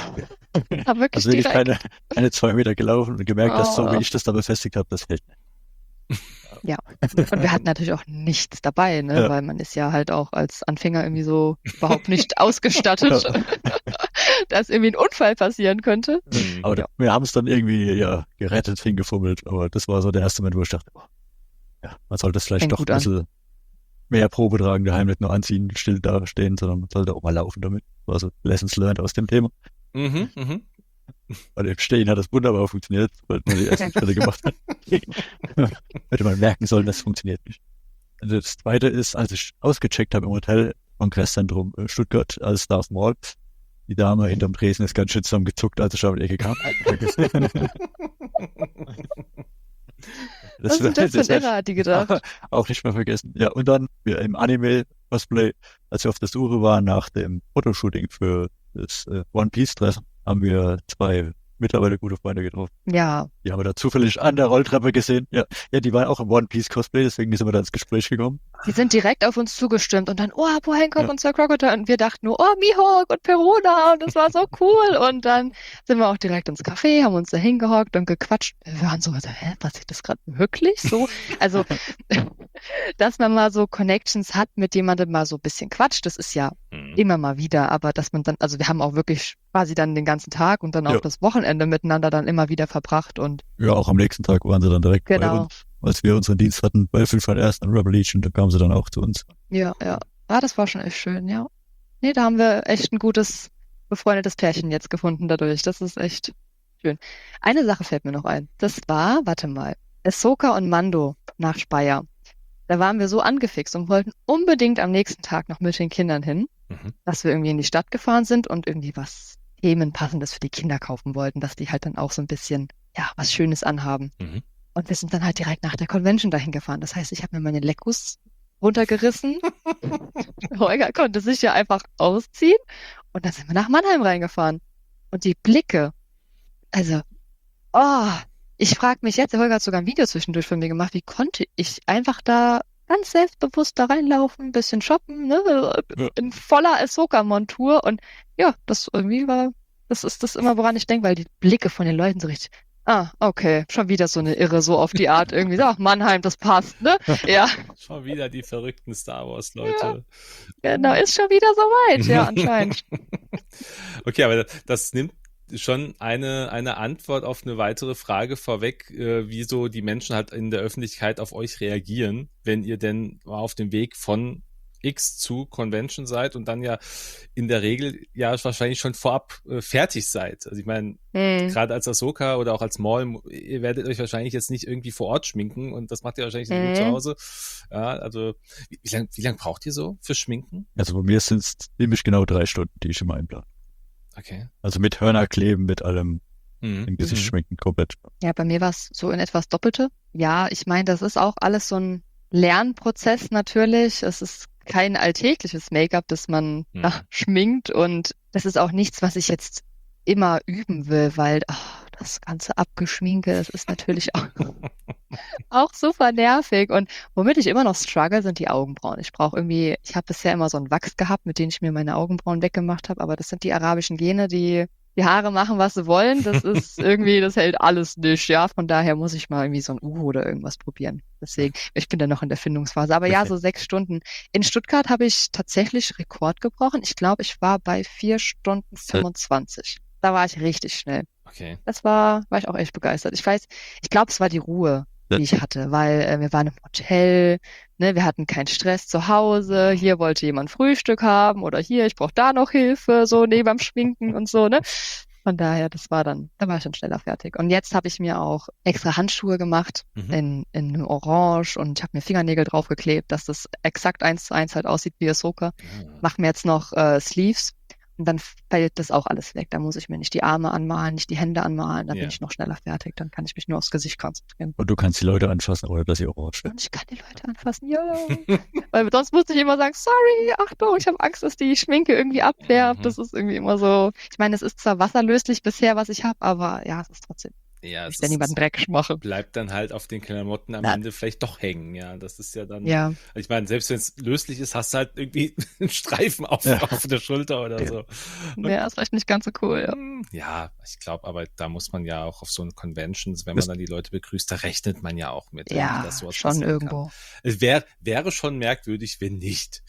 B: aber wirklich
A: Also wirklich
B: direkt.
A: keine 2 Meter gelaufen und gemerkt, dass so
B: Oh.
A: wie ich das da befestigt habe, das hält nicht.
B: Ja, und wir hatten natürlich auch nichts dabei, ne?
A: Ja.
B: Weil man ist ja halt auch als Anfänger irgendwie so überhaupt nicht ausgestattet, dass irgendwie ein Unfall passieren könnte.
C: Mhm.
A: Aber wir haben es dann irgendwie gerettet, hingefummelt, aber das war so der erste Moment, wo ich dachte, man sollte das vielleicht
B: Fängt
A: doch ein
B: gut an.
A: bisschen mehr Probe tragen, daheim nicht nur anziehen, still da stehen, sondern man sollte auch mal laufen damit. Das war so Lessons learned aus dem Thema.
C: Mhm, mhm.
A: Bei dem Stehen hat das wunderbar funktioniert, weil man die ersten Schritte gemacht hat. Hätte man merken sollen, das funktioniert nicht. Und das zweite ist, als ich ausgecheckt habe im Hotel, Kongresszentrum Stuttgart, als Darth Maul, die Dame hinterm Tresen ist ganz schön zusammengezuckt, als ich auf die Ecke kam.
B: Was ist denn das für ein Irrer, hat die gedacht?
A: Auch nicht mehr vergessen. Ja, und dann wir im Anime-Cosplay, als wir auf der Suche waren nach dem Fotoshooting für das One Piece-Treffen, haben wir 2 mittlerweile gute Freunde getroffen.
B: Ja,
A: Die haben wir da zufällig an der Rolltreppe gesehen. Ja, die waren auch im One Piece Cosplay, deswegen sind wir da ins Gespräch gekommen.
B: die sind direkt auf uns zugestimmt und dann, oh, Apo Hancock
A: Ja.
B: und Sir Crocodile und wir dachten nur, oh, Mihawk und Perona und das war so cool und dann sind wir auch direkt ins Café, haben uns da hingehockt und gequatscht. Wir waren so, passiert das gerade wirklich so? Also, dass man mal so Connections hat, mit jemandem mal so ein bisschen quatscht, das ist ja
C: Mhm.
B: immer mal wieder, aber dass man dann, also wir haben auch wirklich quasi dann den ganzen Tag und dann auch
A: Ja.
B: das Wochenende miteinander dann immer wieder verbracht und
A: Ja, auch am nächsten Tag waren sie dann direkt bei
B: Genau.
A: uns. Als wir unseren Dienst hatten bei 501 und Rebel Legion, da kamen sie dann auch zu uns.
B: ja. Ah, das war schon echt schön, ja. Nee, da haben wir echt ein gutes, befreundetes Pärchen jetzt gefunden dadurch. Das ist echt schön. Eine Sache fällt mir noch ein. Das war, warte mal, Ahsoka und Mando nach Speyer. Da waren wir so angefixt und wollten unbedingt am nächsten Tag noch mit den Kindern hin,
C: Mhm.
B: dass wir irgendwie in die Stadt gefahren sind und irgendwie was Themenpassendes für die Kinder kaufen wollten, dass die halt dann auch so ein bisschen, ja, was Schönes anhaben.
C: Mhm.
B: Und wir sind dann halt direkt nach der Convention dahin gefahren. Das heißt, ich habe mir meine Leckus runtergerissen. Holger konnte sich ja einfach ausziehen. Und dann sind wir nach Mannheim reingefahren. Und die Blicke, also, ich frage mich jetzt, der Holger hat sogar ein Video zwischendurch von mir gemacht, wie konnte ich einfach da ganz selbstbewusst da reinlaufen, ein bisschen shoppen, ne,
A: Ja.
B: in voller Ahsoka-Montur. Und ja, das irgendwie war, das ist das immer, woran ich denke, weil die Blicke von den Leuten so richtig, okay, schon wieder so eine Irre, so auf die Art irgendwie, so, ach, Mannheim, das passt, ne? Ja,
C: Schon wieder die verrückten Star Wars-Leute.
B: genau, ist schon wieder soweit, ja, anscheinend.
C: Okay, aber das nimmt schon eine Antwort auf eine weitere Frage vorweg, wieso die Menschen halt in der Öffentlichkeit auf euch reagieren, wenn ihr denn mal auf dem Weg von X zu Convention seid und dann ja in der Regel ja wahrscheinlich schon vorab fertig seid. Also ich meine, gerade als Ahsoka oder auch als Maul, ihr werdet euch wahrscheinlich jetzt nicht irgendwie vor Ort schminken und das macht ihr wahrscheinlich nur zu Hause. Ja, also wie lang braucht ihr so für Schminken?
A: Also bei mir sind es ziemlich genau 3 Stunden, die ich immer einplane.
C: Okay.
A: Also mit Hörner kleben, mit allem im Gesicht schminken, komplett.
B: Ja, bei mir war es so in etwas Doppelte. Ja, ich meine, das ist auch alles so ein Lernprozess natürlich. Es ist kein alltägliches Make-up, das man schminkt und das ist auch nichts, was ich jetzt immer üben will, weil das ganze Abgeschminke, das ist natürlich auch super nervig und womit ich immer noch struggle, sind die Augenbrauen. Ich habe bisher immer so einen Wachs gehabt, mit dem ich mir meine Augenbrauen weggemacht habe, aber das sind die arabischen Gene, die Haare machen, was sie wollen. Das ist irgendwie, das hält alles nicht, ja. Von daher muss ich mal irgendwie so ein Uhu oder irgendwas probieren. Deswegen, ich bin da noch in der Findungsphase. Aber ja, so 6 Stunden. In Stuttgart habe ich tatsächlich Rekord gebrochen. Ich glaube, ich war bei 4 Stunden 25. Da war ich richtig schnell.
C: Okay.
B: War ich auch echt begeistert. Ich glaube, es war die Ruhe, die ich hatte, weil wir waren im Hotel, ne, wir hatten keinen Stress zu Hause, hier wollte jemand Frühstück haben oder hier, ich brauche da noch Hilfe, so neben beim Schminken und so, ne. Von daher, da war ich dann schneller fertig. Und jetzt habe ich mir auch extra Handschuhe gemacht in Orange und ich habe mir Fingernägel draufgeklebt, dass das exakt 1:1 halt aussieht wie Ahsoka. Mach mir jetzt noch Sleeves. Und dann fällt das auch alles weg. Da muss ich mir nicht die Arme anmalen, nicht die Hände anmalen. Dann bin ich noch schneller fertig. Dann kann ich mich nur aufs Gesicht konzentrieren.
A: Und du kannst die Leute anfassen, oder dass sie orange werden.
B: Und ich kann die Leute anfassen, ja. Weil sonst musste ich immer sagen, sorry, Achtung, ich habe Angst, dass die Schminke irgendwie abfärbt. Das ist irgendwie immer so. Ich meine, es ist zwar wasserlöslich bisher, was ich habe, aber ja, es ist trotzdem.
C: Ja,
B: ich niemanden dreckig mache.
C: Bleibt dann halt auf den Klamotten am Ende vielleicht doch hängen, ja. Das ist ja dann.
B: Ja.
C: Also ich meine, selbst wenn es löslich ist, hast du halt irgendwie einen Streifen auf der Schulter oder so.
B: Ja, ist vielleicht nicht ganz so cool, ja.
C: Ja, ich glaube, aber da muss man ja auch auf so einen Conventions, wenn man dann die Leute begrüßt, da rechnet man ja auch mit.
B: Ja,
C: dass sowas
B: schon irgendwo.
C: Kann. Es wäre schon merkwürdig, wenn nicht.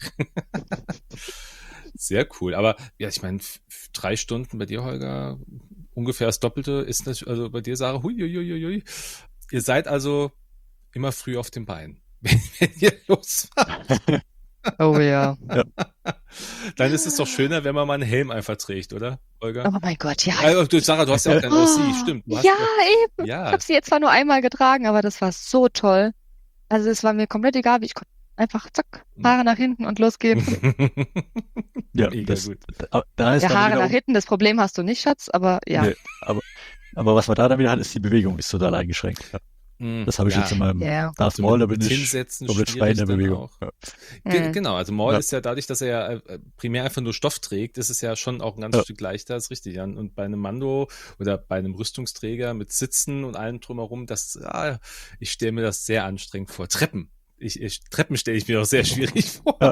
C: Sehr cool. Aber ja, ich meine, 3 Stunden bei dir, Holger, ungefähr das Doppelte ist das, also bei dir, Sarah, huiuiuiui. Ihr seid also immer früh auf den Beinen, wenn ihr losfahrt.
B: Oh ja.
C: Dann ist es doch schöner, wenn man mal einen Helm einfach trägt, oder, Holger?
B: Oh mein Gott, ja.
C: Sarah, du hast ja auch kein OC, stimmt.
B: Ja, eben. Ja. Ich habe sie jetzt zwar nur einmal getragen, aber das war so toll. Also es war mir komplett egal, wie ich konnte einfach zack, Haare nach hinten und losgehen.
A: Ja,
C: gut.
A: Da ist
B: Haare nach hinten, das Problem hast du nicht, Schatz, aber ja.
A: Nee, aber was man da dann wieder hat, ist die Bewegung, ist total eingeschränkt. Ja. Das habe ich jetzt in meinem Darth Maul, da bin ich komplett frei in der Bewegung.
C: Ja. Genau, also Maul ist ja dadurch, dass er ja primär einfach nur Stoff trägt, ist es ja schon auch ein ganzes Stück leichter, ist richtig. Ja. Und bei einem Mando oder bei einem Rüstungsträger mit Sitzen und allem drumherum, ich stelle mir das sehr anstrengend vor. Treppen stelle ich mir auch sehr schwierig vor.
A: Ja.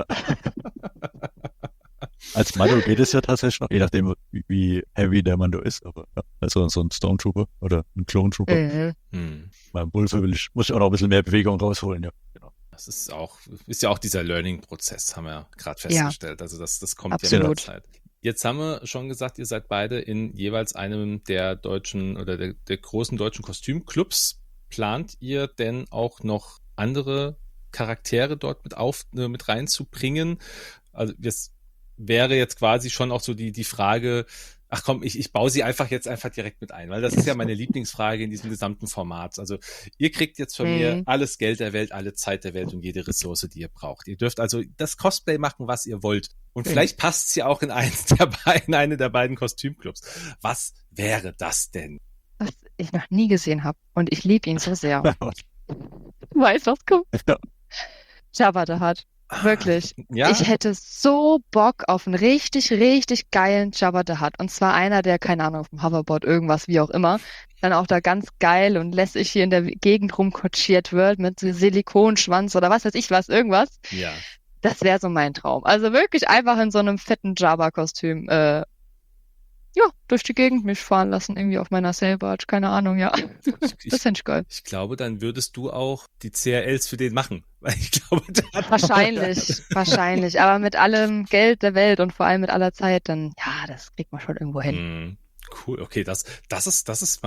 A: Als Mando geht es ja tatsächlich noch, je nachdem, wie heavy der Mando ist, aber ja, also so ein Stormtrooper oder ein Clone Trooper. Beim Wulfe muss ich auch noch ein bisschen mehr Bewegung rausholen, ja. Genau.
C: Das ist ja auch dieser Learning-Prozess, haben wir ja gerade festgestellt. Also das kommt
B: Absolut.
C: ja mit der Zeit. Jetzt haben wir schon gesagt, ihr seid beide in jeweils einem der deutschen oder der großen deutschen Kostümclubs. Plant ihr denn auch noch andere Charaktere dort mit reinzubringen? Also das wäre jetzt quasi schon auch so die Frage, ach komm, ich baue sie einfach direkt mit ein, weil das ist ja meine Lieblingsfrage in diesem gesamten Format. Also ihr kriegt jetzt von mir alles Geld der Welt, alle Zeit der Welt und jede Ressource, die ihr braucht. Ihr dürft also das Cosplay machen, was ihr wollt. Und vielleicht passt es ja auch in eine der beiden Kostümclubs. Was wäre das denn?
B: Was ich noch nie gesehen habe. Und ich liebe ihn so sehr. Weißt du, was kommt?
A: Ja.
B: Jabba the Hutt. Wirklich.
C: Ja?
B: Ich hätte so Bock auf einen richtig, richtig geilen Jabba the Hutt. Und zwar einer, der, keine Ahnung, auf dem Hoverboard, irgendwas, wie auch immer, dann auch da ganz geil und lässig hier in der Gegend rumkutschiert wird mit so Silikonschwanz oder was weiß ich was, irgendwas.
C: Ja.
B: Das wäre so mein Traum. Also wirklich einfach in so einem fetten Jabba-Kostüm, durch die Gegend mich fahren lassen, irgendwie auf meiner Sailbarge, keine Ahnung, ja. Das fände ich geil.
C: Ich glaube, dann würdest du auch die CRLs für den machen. Weil ich glaube,
B: Wahrscheinlich. Aber mit allem Geld der Welt und vor allem mit aller Zeit, dann, ja, das kriegt man schon irgendwo hin.
C: Cool, okay, das ist mal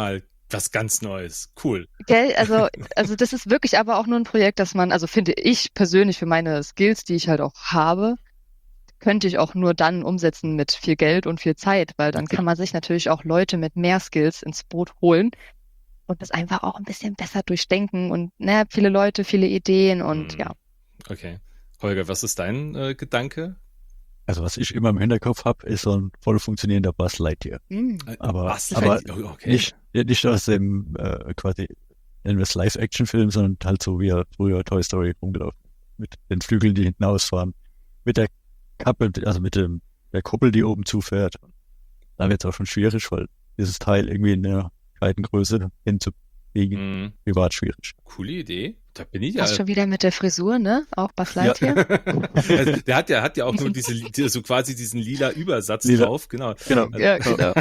C: Was ganz Neues. Cool.
B: Gell, also das ist wirklich aber auch nur ein Projekt, das man, also finde ich persönlich für meine Skills, die ich halt auch habe, könnte ich auch nur dann umsetzen mit viel Geld und viel Zeit, weil dann kann man sich natürlich auch Leute mit mehr Skills ins Boot holen und das einfach auch ein bisschen besser durchdenken und viele Leute, viele Ideen und ja.
C: Okay. Holger, was ist dein Gedanke?
A: Also was ich immer im Hinterkopf habe, ist so ein voll funktionierender Buzz Lightyear. Aber
C: Okay.
A: nicht aus dem quasi, nennen wir es Live-Action-Film, sondern halt so wie er früher Toy Story rumgelaufen ist. Mit den Flügeln, die hinten ausfahren. Mit der Kappe, also mit der Kuppel, die oben zufährt. Da wird es auch schon schwierig, weil dieses Teil irgendwie in der gescheiten Größe hinzukriegen, privat schwierig.
C: Coole Idee. Da bin ich ja.
B: Hast schon wieder mit der Frisur, ne? Auch Buzz Lightyear.
C: Also, der hat ja auch nur so quasi diesen lila Übersatz drauf, genau.
B: Ja, genau.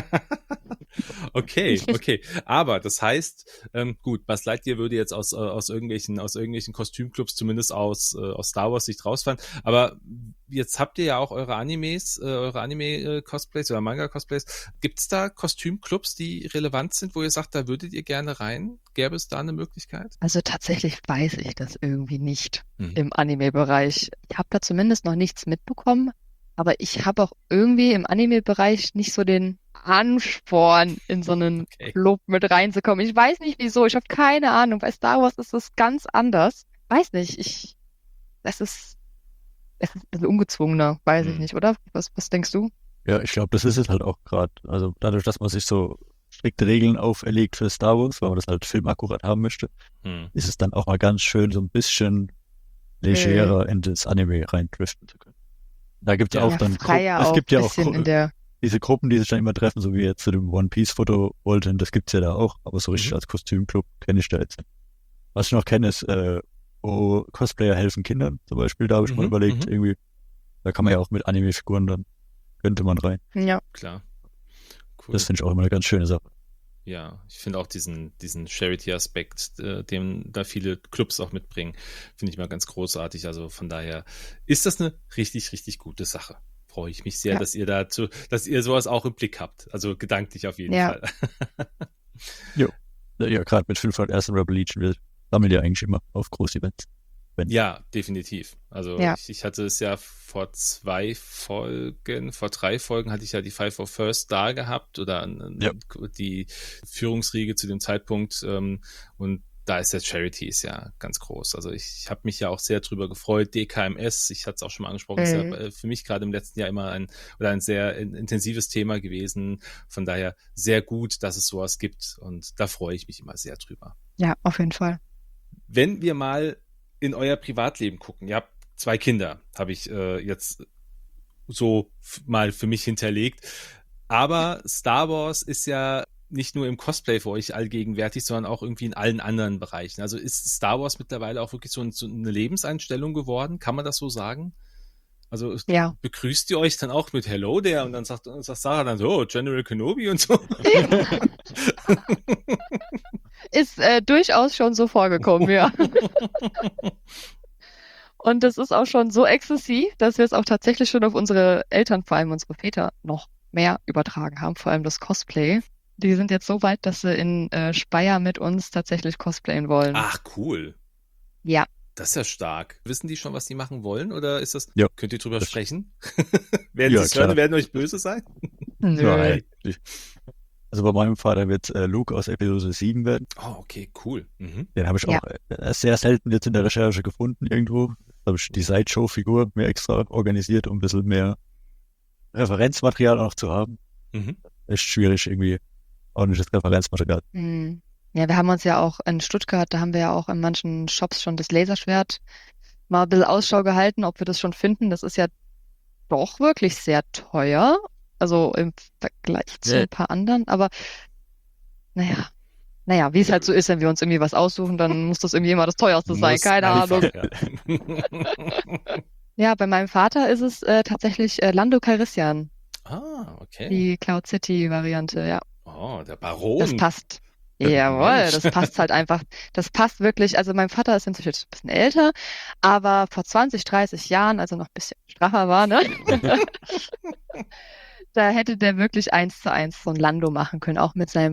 C: Okay. Aber das heißt, gut, Buzz Lightyear würde jetzt aus irgendwelchen Kostümclubs zumindest aus Star Wars Sicht rausfallen. Aber jetzt habt ihr ja auch eure Anime-Cosplays oder Manga-Cosplays. Gibt's da Kostümclubs, die relevant sind, wo ihr sagt, da würdet ihr gerne rein? Gäbe es da eine Möglichkeit?
B: Also tatsächlich weiß ich das irgendwie nicht im Anime-Bereich. Ich habe da zumindest noch nichts mitbekommen, aber ich habe auch irgendwie im Anime-Bereich nicht so den Ansporn, in so einen Club mit reinzukommen. Ich weiß nicht wieso, ich habe keine Ahnung. Bei Star Wars ist das ganz anders. Weiß nicht, es ist ein bisschen ungezwungener, weiß ich nicht, oder? Was denkst du?
A: Ja, ich glaube, das ist es halt auch gerade. Also dadurch, dass man sich so strikte Regeln auferlegt für Star Wars, weil man das halt filmakkurat haben möchte, ist es dann auch mal ganz schön, so ein bisschen legerer in das Anime reindriften zu können. Da gibt es auch dann
B: es gibt ja auch
A: diese Gruppen, die sich dann immer treffen, so wie jetzt zu dem One-Piece-Foto wollten, das gibt's ja da auch, aber so richtig als Kostümclub kenne ich da jetzt nicht. Was ich noch kenne, ist, wo Cosplayer helfen Kindern, zum Beispiel, da habe ich mal überlegt, irgendwie, da kann man ja auch mit Anime-Figuren, dann könnte man rein.
B: Ja.
C: Klar. Cool.
A: Das finde ich auch immer eine ganz schöne Sache.
C: Ja, ich finde auch diesen Charity-Aspekt, den da viele Clubs auch mitbringen, finde ich mal ganz großartig. Also von daher ist das eine richtig, richtig gute Sache. Freue ich mich sehr, dass ihr sowas auch im Blick habt. Also gedanklich auf jeden Fall.
A: Jo. Ja, gerade mit 500 ersten Rebel Legion, wir sammeln ja eigentlich immer auf Groß-Events.
C: Ja, definitiv. Also ich hatte es ja vor 3 Folgen hatte ich ja die Five of First da gehabt oder die Führungsriege zu dem Zeitpunkt und da ist der Charity ist ja ganz groß. Also ich habe mich ja auch sehr drüber gefreut. DKMS, ich hatte es auch schon mal angesprochen, ist ja für mich gerade im letzten Jahr immer ein sehr intensives Thema gewesen. Von daher sehr gut, dass es sowas gibt und da freue ich mich immer sehr drüber.
B: Ja, auf jeden Fall.
C: Wenn wir mal in euer Privatleben gucken, ihr habt 2 Kinder, habe ich jetzt so mal für mich hinterlegt. Aber Star Wars ist ja nicht nur im Cosplay für euch allgegenwärtig, sondern auch irgendwie in allen anderen Bereichen. Also ist Star Wars mittlerweile auch wirklich so eine Lebenseinstellung geworden? Kann man das so sagen? Also begrüßt ihr euch dann auch mit Hello there und dann sagt Sarah dann so, General Kenobi und so?
B: Ist durchaus schon so vorgekommen, ja. Und das ist auch schon so exzessiv, dass wir es auch tatsächlich schon auf unsere Eltern, vor allem unsere Väter, noch mehr übertragen haben, vor allem das Cosplay. Die sind jetzt so weit, dass sie in Speyer mit uns tatsächlich cosplayen wollen.
C: Ach, cool.
B: Ja.
C: Das ist ja stark. Wissen die schon, was die machen wollen? Oder ist das, könnt ihr drüber sprechen? Werden sie es hören, werden euch böse sein?
B: Nö.
A: Also bei meinem Vater wird Luke aus Episode 7 werden.
C: Oh, okay, cool.
A: Den habe ich auch sehr selten jetzt in der Recherche gefunden irgendwo. Da habe ich die Sideshow-Figur mir extra organisiert, um ein bisschen mehr Referenzmaterial auch noch zu haben. Echt schwierig, irgendwie ordentliches Referenzmaterial.
B: Ja, wir haben uns ja auch in Stuttgart, da haben wir ja auch in manchen Shops schon das Laserschwert mal ein bisschen Ausschau gehalten, ob wir das schon finden. Das ist ja doch wirklich sehr teuer. Also im Vergleich zu ein paar anderen. Aber naja, wie es halt so ist, wenn wir uns irgendwie was aussuchen, dann muss das irgendwie immer das teuerste sein. Keine Ahnung. Ja, bei meinem Vater ist es tatsächlich Lando Calrissian.
C: Ah, okay.
B: Die Cloud City-Variante, ja.
C: Oh, der Baron.
B: Das passt. Jawohl, das passt halt einfach. Das passt wirklich. Also mein Vater ist inzwischen ein bisschen älter, aber vor 20, 30 Jahren, also noch ein bisschen straffer war, ne? Da hätte der wirklich 1:1 so ein Lando machen können, auch mit seinem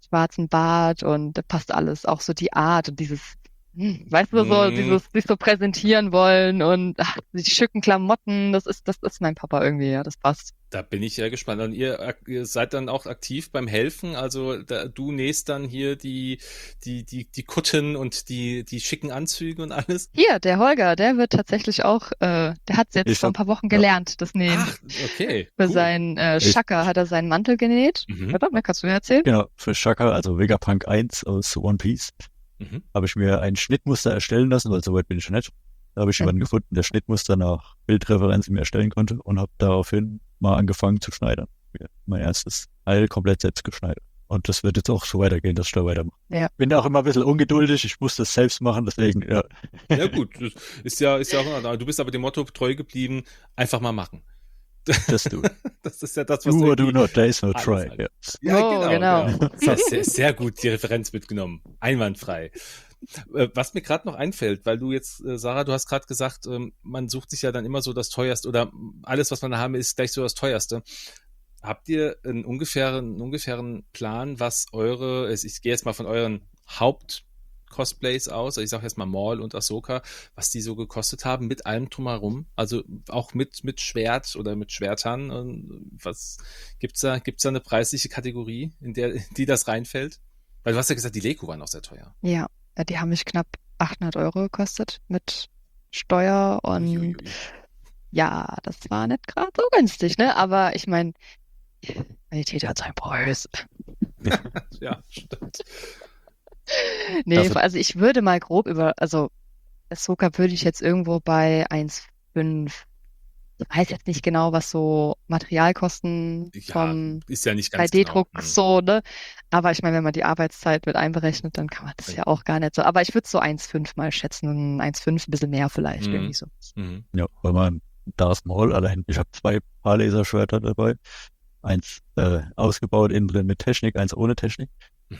B: schwarzen Bart und da passt alles, auch so die Art und dieses, weißt du, so dieses sich so präsentieren wollen und die schicken Klamotten, das ist mein Papa irgendwie, ja, das passt.
C: Da bin ich ja gespannt. Und ihr seid dann auch aktiv beim Helfen? Also du nähst dann hier die Kutten und die schicken Anzüge und alles?
B: Hier, der Holger, der wird tatsächlich auch, der hat jetzt vor ein paar Wochen gelernt, das Nähen.
C: Ach, okay.
B: Für
C: Cool.
B: seinen Shaka hat er seinen Mantel genäht. Warte, kannst du mir erzählen?
A: Genau, für Shaka, also Vegapunk 1 aus One Piece, habe ich mir ein Schnittmuster erstellen lassen, weil soweit bin ich schon nicht. Da habe ich jemanden gefunden, der Schnittmuster nach Bildreferenzen mir erstellen konnte und habe daraufhin mal angefangen zu schneidern. Mein erstes Teil komplett selbst geschneidert. Und das wird jetzt auch so weitergehen, dass ich da weitermache.
B: Ja.
A: Bin auch immer ein bisschen ungeduldig, ich muss das selbst machen, deswegen, ja.
C: Ja gut, das ist ja auch, du bist aber dem Motto treu geblieben, einfach mal machen.
A: Das du.
C: Das ist ja das, was
A: do or do not, there is no try. Ja.
B: Ja, genau.
C: Das ist sehr, sehr gut die Referenz mitgenommen. Einwandfrei. Was mir gerade noch einfällt, weil du jetzt, Sarah, du hast gerade gesagt, man sucht sich ja dann immer so das Teuerste oder alles, was man da haben, ist gleich so das Teuerste. Habt ihr einen ungefähren Plan, was ich gehe jetzt mal von euren Haupt-Cosplays aus, also ich sage jetzt mal Maul und Ahsoka, was die so gekostet haben mit allem drumherum, also auch mit Schwert oder mit Schwertern, was gibt's da eine preisliche Kategorie, in die das reinfällt? Weil du hast ja gesagt, die Lego waren auch sehr teuer.
B: Ja, die haben mich knapp 800 € gekostet mit Steuer und ja, das war nicht gerade so günstig, ne? Aber ich meine, Qualität hat seinen Preis.
C: Ja, stimmt.
B: Nee, also ich würde mal grob Ahsoka würde ich jetzt irgendwo bei 1,5. Ich weiß jetzt nicht genau, was so Materialkosten vom
C: ist ja nicht ganz
B: 3D-Druck
C: genau.
B: so, ne? Aber ich meine, wenn man die Arbeitszeit mit einberechnet, dann kann man das ja auch gar nicht so. Aber ich würde so 1,5 mal schätzen, 1,5, ein bisschen mehr vielleicht, irgendwie so.
A: Ja, weil man Darth Maul allein, ich habe 2 Paar-Laserschwerter dabei. Eins ausgebaut innen drin mit Technik, eins ohne Technik.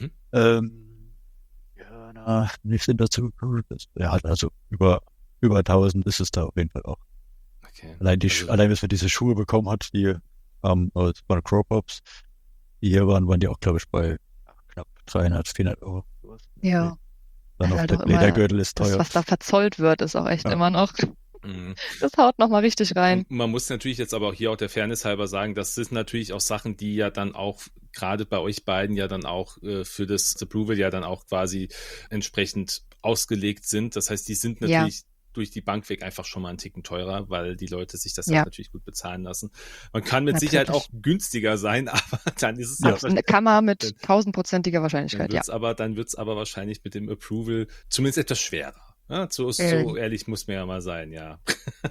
A: Wie sind dazu? Ja, also über 1000 ist es da auf jeden Fall auch.
C: Okay.
A: Allein, bis man diese Schuhe bekommen hat, die bei Crow Pops, die hier waren die auch, glaube ich, bei knapp 300, 400 €.
B: Ja.
A: Dann
B: Das
A: noch
B: ist
A: der
B: halt auch immer
A: Ledergürtel ist
B: das,
A: teuer.
B: was da verzollt wird, ist auch echt
A: Ja.
B: immer noch. Das haut nochmal richtig rein.
C: Man muss natürlich jetzt aber auch hier auch der Fairness halber sagen, das sind natürlich auch Sachen, die ja dann auch gerade bei euch beiden ja dann auch für das Approval ja dann auch quasi entsprechend ausgelegt sind. Das heißt, die sind natürlich durch die Bank weg einfach schon mal einen Ticken teurer, weil die Leute sich das halt natürlich gut bezahlen lassen. Man kann mit Sicherheit auch günstiger sein, aber dann ist es
B: halt kann man mit 1000%iger Wahrscheinlichkeit,
C: Dann wird's aber wahrscheinlich mit dem Approval zumindest etwas schwerer. Ja, so ehrlich muss man ja mal sein, ja.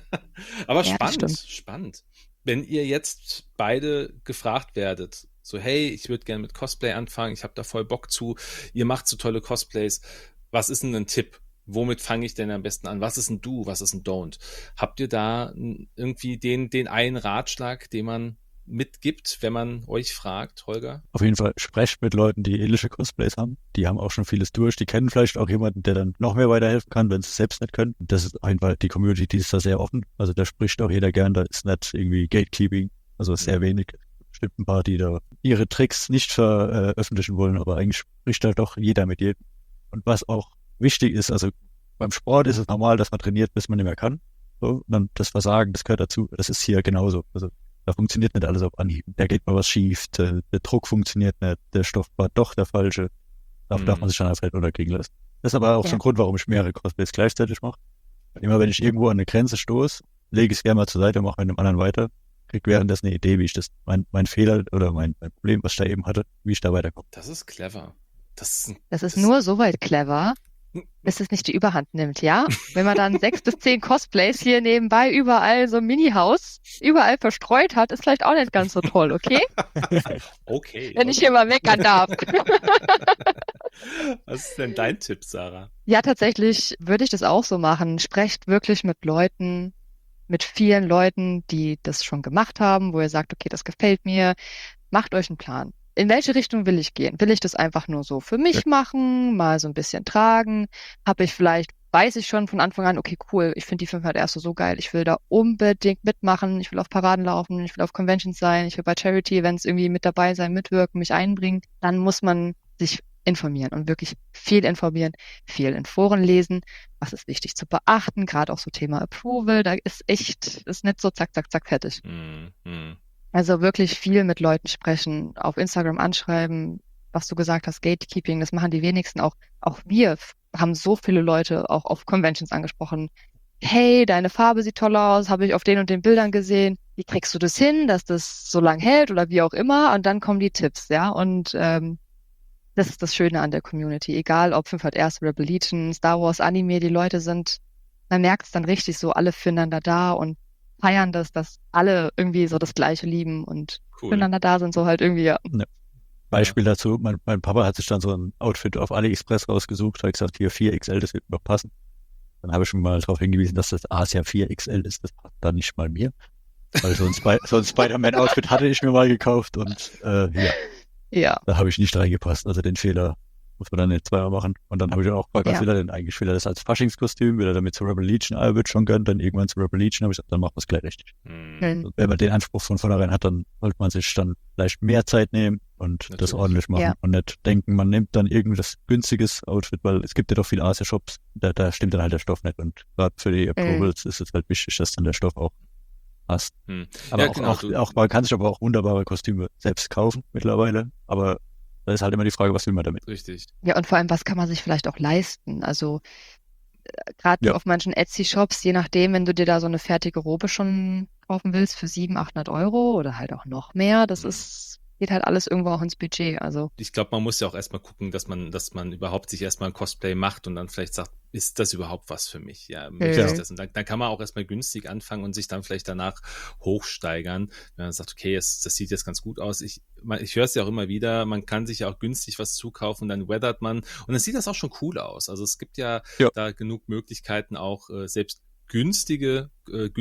C: Aber spannend. Wenn ihr jetzt beide gefragt werdet, so hey, ich würde gerne mit Cosplay anfangen, ich habe da voll Bock zu, ihr macht so tolle Cosplays, was ist denn ein Tipp? Womit fange ich denn am besten an? Was ist ein Do, was ist ein Don't? Habt ihr da irgendwie den einen Ratschlag, den man mitgibt, wenn man euch fragt, Holger?
A: Auf jeden Fall sprecht mit Leuten, die ähnliche Cosplays haben. Die haben auch schon vieles durch. Die kennen vielleicht auch jemanden, der dann noch mehr weiterhelfen kann, wenn sie es selbst nicht können. Das ist einfach die Community, die ist da sehr offen. Also da spricht auch jeder gern. Da ist nicht irgendwie Gatekeeping. Also sehr wenig. Bestimmt ein paar, die da ihre Tricks nicht veröffentlichen wollen. Aber eigentlich spricht da doch jeder mit jedem. Und was auch wichtig ist, also beim Sport ist es normal, dass man trainiert, bis man nicht mehr kann. So, und dann das Versagen, das gehört dazu. Das ist hier genauso. Also da funktioniert nicht alles auf Anhieb. Da geht mal was schief, der Druck funktioniert nicht, der Stoff war doch der falsche. Darauf darf man sich dann einfach nicht unterkriegen lassen. Das ist aber auch schon ein Grund, warum ich mehrere Cosplays gleichzeitig mache. Immer wenn ich irgendwo an eine Grenze stoße, lege ich es gerne mal zur Seite, mache mit einem anderen weiter, kriege währenddessen eine Idee, wie ich das, mein Fehler oder mein Problem, was ich da eben hatte, wie ich da weiterkomme.
C: Das ist clever. Das
B: ist nur soweit clever, bis es nicht die Überhand nimmt, ja? Wenn man dann 6 bis 10 Cosplays hier nebenbei überall so ein Mini-Haus überall verstreut hat, ist vielleicht auch nicht ganz so toll, okay?
C: Okay.
B: Wenn ich hier mal meckern darf.
C: Was ist denn dein Tipp, Sarah?
B: Ja, tatsächlich würde ich das auch so machen. Sprecht wirklich mit Leuten, mit vielen Leuten, die das schon gemacht haben, wo ihr sagt, okay, das gefällt mir. Macht euch einen Plan. In welche Richtung will ich gehen? Will ich das einfach nur so für mich machen, mal so ein bisschen tragen? Weiß ich schon von Anfang an, okay, cool, ich finde die 500 erste so geil, ich will da unbedingt mitmachen, ich will auf Paraden laufen, ich will auf Conventions sein, ich will bei Charity-Events irgendwie mit dabei sein, mitwirken, mich einbringen. Dann muss man sich informieren und wirklich viel informieren, viel in Foren lesen, was ist wichtig zu beachten, gerade auch so Thema Approval, da ist nicht so zack, zack, zack, fertig. Also wirklich viel mit Leuten sprechen, auf Instagram anschreiben, was du gesagt hast, Gatekeeping, das machen die wenigsten. Auch wir haben so viele Leute auch auf Conventions angesprochen. Hey, deine Farbe sieht toll aus, habe ich auf den und den Bildern gesehen. Wie kriegst du das hin, dass das so lang hält oder wie auch immer? Und dann kommen die Tipps, ja. Und das ist das Schöne an der Community. Egal, ob 501. Rebel Legion, Star Wars, Anime, die Leute sind, man merkt es dann richtig so, alle füreinander da und feiern das, dass alle irgendwie so das Gleiche lieben und füreinander da sind, so halt irgendwie, ja.
A: Beispiel dazu, mein Papa hat sich dann so ein Outfit auf AliExpress rausgesucht, hat gesagt, hier 4XL, das wird mir noch passen. Dann habe ich schon mal darauf hingewiesen, dass das Asia 4XL ist, das passt dann nicht mal mir. Weil so ein Spider-Man-Outfit hatte ich mir mal gekauft und da habe ich nicht reingepasst. Also den Fehler muss man dann nicht zweimal machen. Und dann habe ich auch gefragt, was will er denn eigentlich? Will er das als Faschingskostüm? Will er damit zur Rebel Legion? Wird schon gönnt, dann irgendwann zur Rebel Legion. Habe ich gesagt, dann machen wir es gleich richtig. Also, wenn man den Anspruch von vornherein hat, dann sollte man sich dann vielleicht mehr Zeit nehmen und das ordentlich machen und nicht denken, man nimmt dann irgendwas günstiges Outfit, weil es gibt ja doch viele Asia-Shops, da stimmt dann halt der Stoff nicht. Und gerade für die Approvals ist es halt wichtig, dass dann der Stoff auch passt. Aber auch man kann sich aber auch wunderbare Kostüme selbst kaufen mittlerweile, aber da ist halt immer die Frage, was will man damit?
B: Richtig. Ja, und vor allem, was kann man sich vielleicht auch leisten? Also gerade auf manchen Etsy-Shops, je nachdem, wenn du dir da so eine fertige Robe schon kaufen willst für 700-800 Euro oder halt auch noch mehr, geht halt alles irgendwo auch ins Budget. Also
C: ich glaube, man muss ja auch erstmal gucken, dass man überhaupt sich erstmal ein Cosplay macht und dann vielleicht sagt, ist das überhaupt was für mich? Ja, möchte ich das? Und dann kann man auch erstmal günstig anfangen und sich dann vielleicht danach hochsteigern, wenn man sagt, okay, das sieht jetzt ganz gut aus. Ich höre es ja auch immer wieder, man kann sich ja auch günstig was zukaufen und dann weathert man und dann sieht das auch schon cool aus. Also es gibt ja da genug Möglichkeiten auch selbst günstigen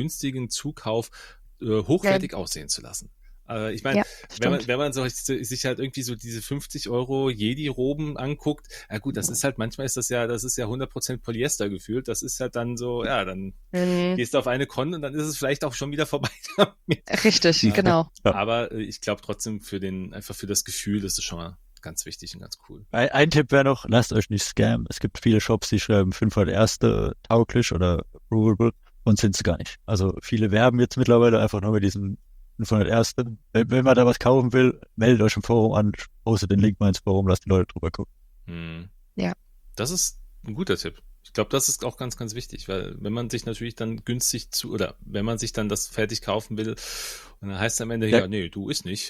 C: Zukauf hochwertig aussehen zu lassen. Ich meine, wenn man sich halt irgendwie so diese 50 Euro Jedi-Roben anguckt, ja gut, das ist halt, manchmal ist das ja 100% Polyester gefühlt, das ist halt dann so, ja, dann gehst du auf eine Con und dann ist es vielleicht auch schon wieder vorbei damit.
B: Richtig, genau.
C: Aber ich glaube trotzdem einfach für das Gefühl, das ist schon mal ganz wichtig und ganz cool.
A: Ein Tipp wäre noch, lasst euch nicht scammen. Es gibt viele Shops, die schreiben 501. Tauglich oder approvable und sind es gar nicht. Also viele werben jetzt mittlerweile einfach nur mit diesen 501. Wenn man da was kaufen will, meldet euch im Forum an, postet den Link mal ins Forum, lasst die Leute drüber gucken.
B: Ja.
C: Das ist ein guter Tipp. Ich glaube, das ist auch ganz, ganz wichtig, weil wenn man sich natürlich dann günstig wenn man sich dann das fertig kaufen will und dann heißt es am Ende, nee, du ist nicht.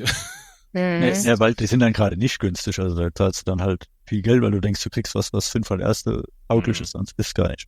A: Ja, weil die sind dann gerade nicht günstig, also da zahlst du dann halt viel Geld, weil du denkst, du kriegst was 501. tauglich ist, sonst ist gar nicht.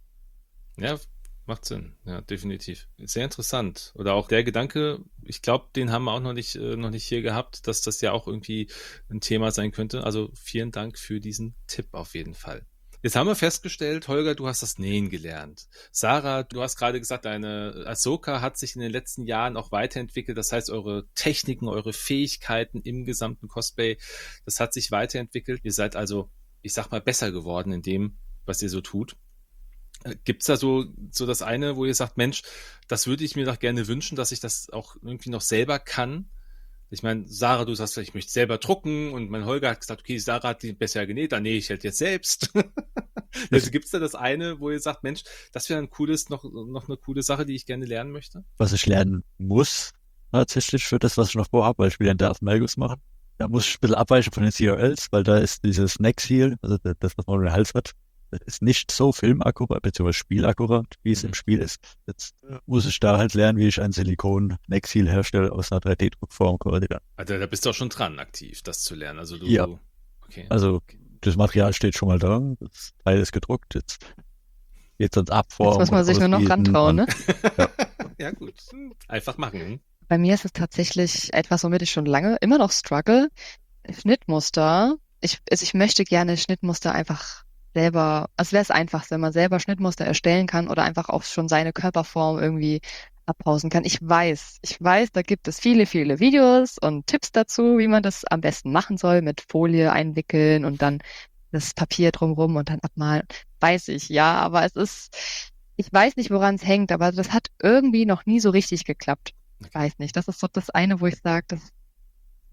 C: Ja, macht Sinn, ja, definitiv. Sehr interessant. Oder auch der Gedanke, ich glaube, den haben wir auch noch nicht hier gehabt, dass das ja auch irgendwie ein Thema sein könnte. Also vielen Dank für diesen Tipp auf jeden Fall. Jetzt haben wir festgestellt, Holger, du hast das Nähen gelernt. Sarah, du hast gerade gesagt, deine Ahsoka hat sich in den letzten Jahren auch weiterentwickelt. Das heißt, eure Techniken, eure Fähigkeiten im gesamten Cosplay, das hat sich weiterentwickelt. Ihr seid also, ich sag mal, besser geworden in dem, was ihr so tut. Gibt's da so das eine, wo ihr sagt, Mensch, das würde ich mir doch gerne wünschen, dass ich das auch irgendwie noch selber kann? Ich meine, Sarah, du sagst, ich möchte selber drucken und mein Holger hat gesagt, okay, Sarah hat die besser genäht, dann nähe ich halt jetzt selbst. Also gibt's da das eine, wo ihr sagt, Mensch, das wäre noch eine coole Sache, die ich gerne lernen möchte?
A: Was ich lernen muss, tatsächlich für das, was ich noch vorhabe, weil ich will ja einen Darth Malgus machen. Da muss ich ein bisschen abweichen von den CRLs, weil da ist dieses Neck Seal, also das, was man um den Hals hat, das ist nicht so filmakkurat, beziehungsweise spielakkurat, wie es im Spiel ist. Jetzt muss ich da halt lernen, wie ich ein Silikon-Neck Seal herstelle aus einer 3D-Druckform quasi dann.
C: Also da bist du auch schon dran, aktiv, das zu lernen. Also
A: okay. Also das Material steht schon mal da, das Teil ist gedruckt, jetzt geht's ans Abformen.
B: Jetzt muss man sich nur noch rantrauen, ne?
C: Ja gut, einfach machen.
B: Bei mir ist es tatsächlich etwas, womit ich schon lange immer noch struggle. Schnittmuster. Ich möchte gerne Schnittmuster einfach selber, also wäre es einfach, wenn man selber Schnittmuster erstellen kann oder einfach auch schon seine Körperform irgendwie abpausen kann. Ich weiß, da gibt es viele, viele Videos und Tipps dazu, wie man das am besten machen soll, mit Folie einwickeln und dann das Papier drumrum und dann abmalen. Weiß ich, ja, aber ich weiß nicht, woran es hängt, aber das hat irgendwie noch nie so richtig geklappt. Ich weiß nicht, das ist so das eine, wo ich sage, das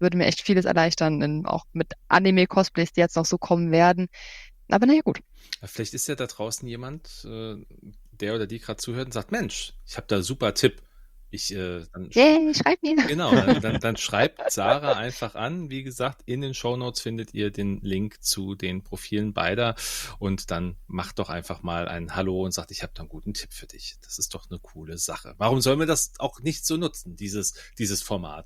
B: würde mir echt vieles erleichtern, auch mit Anime-Cosplays, die jetzt noch so kommen werden. Aber naja, gut.
C: Vielleicht ist ja da draußen jemand, der oder die gerade zuhört und sagt, Mensch, ich habe da einen super Tipp.
B: Yay, schreib mir.
C: Genau, dann schreibt Sarah einfach an. Wie gesagt, in den Shownotes findet ihr den Link zu den Profilen beider und dann macht doch einfach mal ein Hallo und sagt, ich habe da einen guten Tipp für dich. Das ist doch eine coole Sache. Warum sollen wir das auch nicht so nutzen, dieses Format?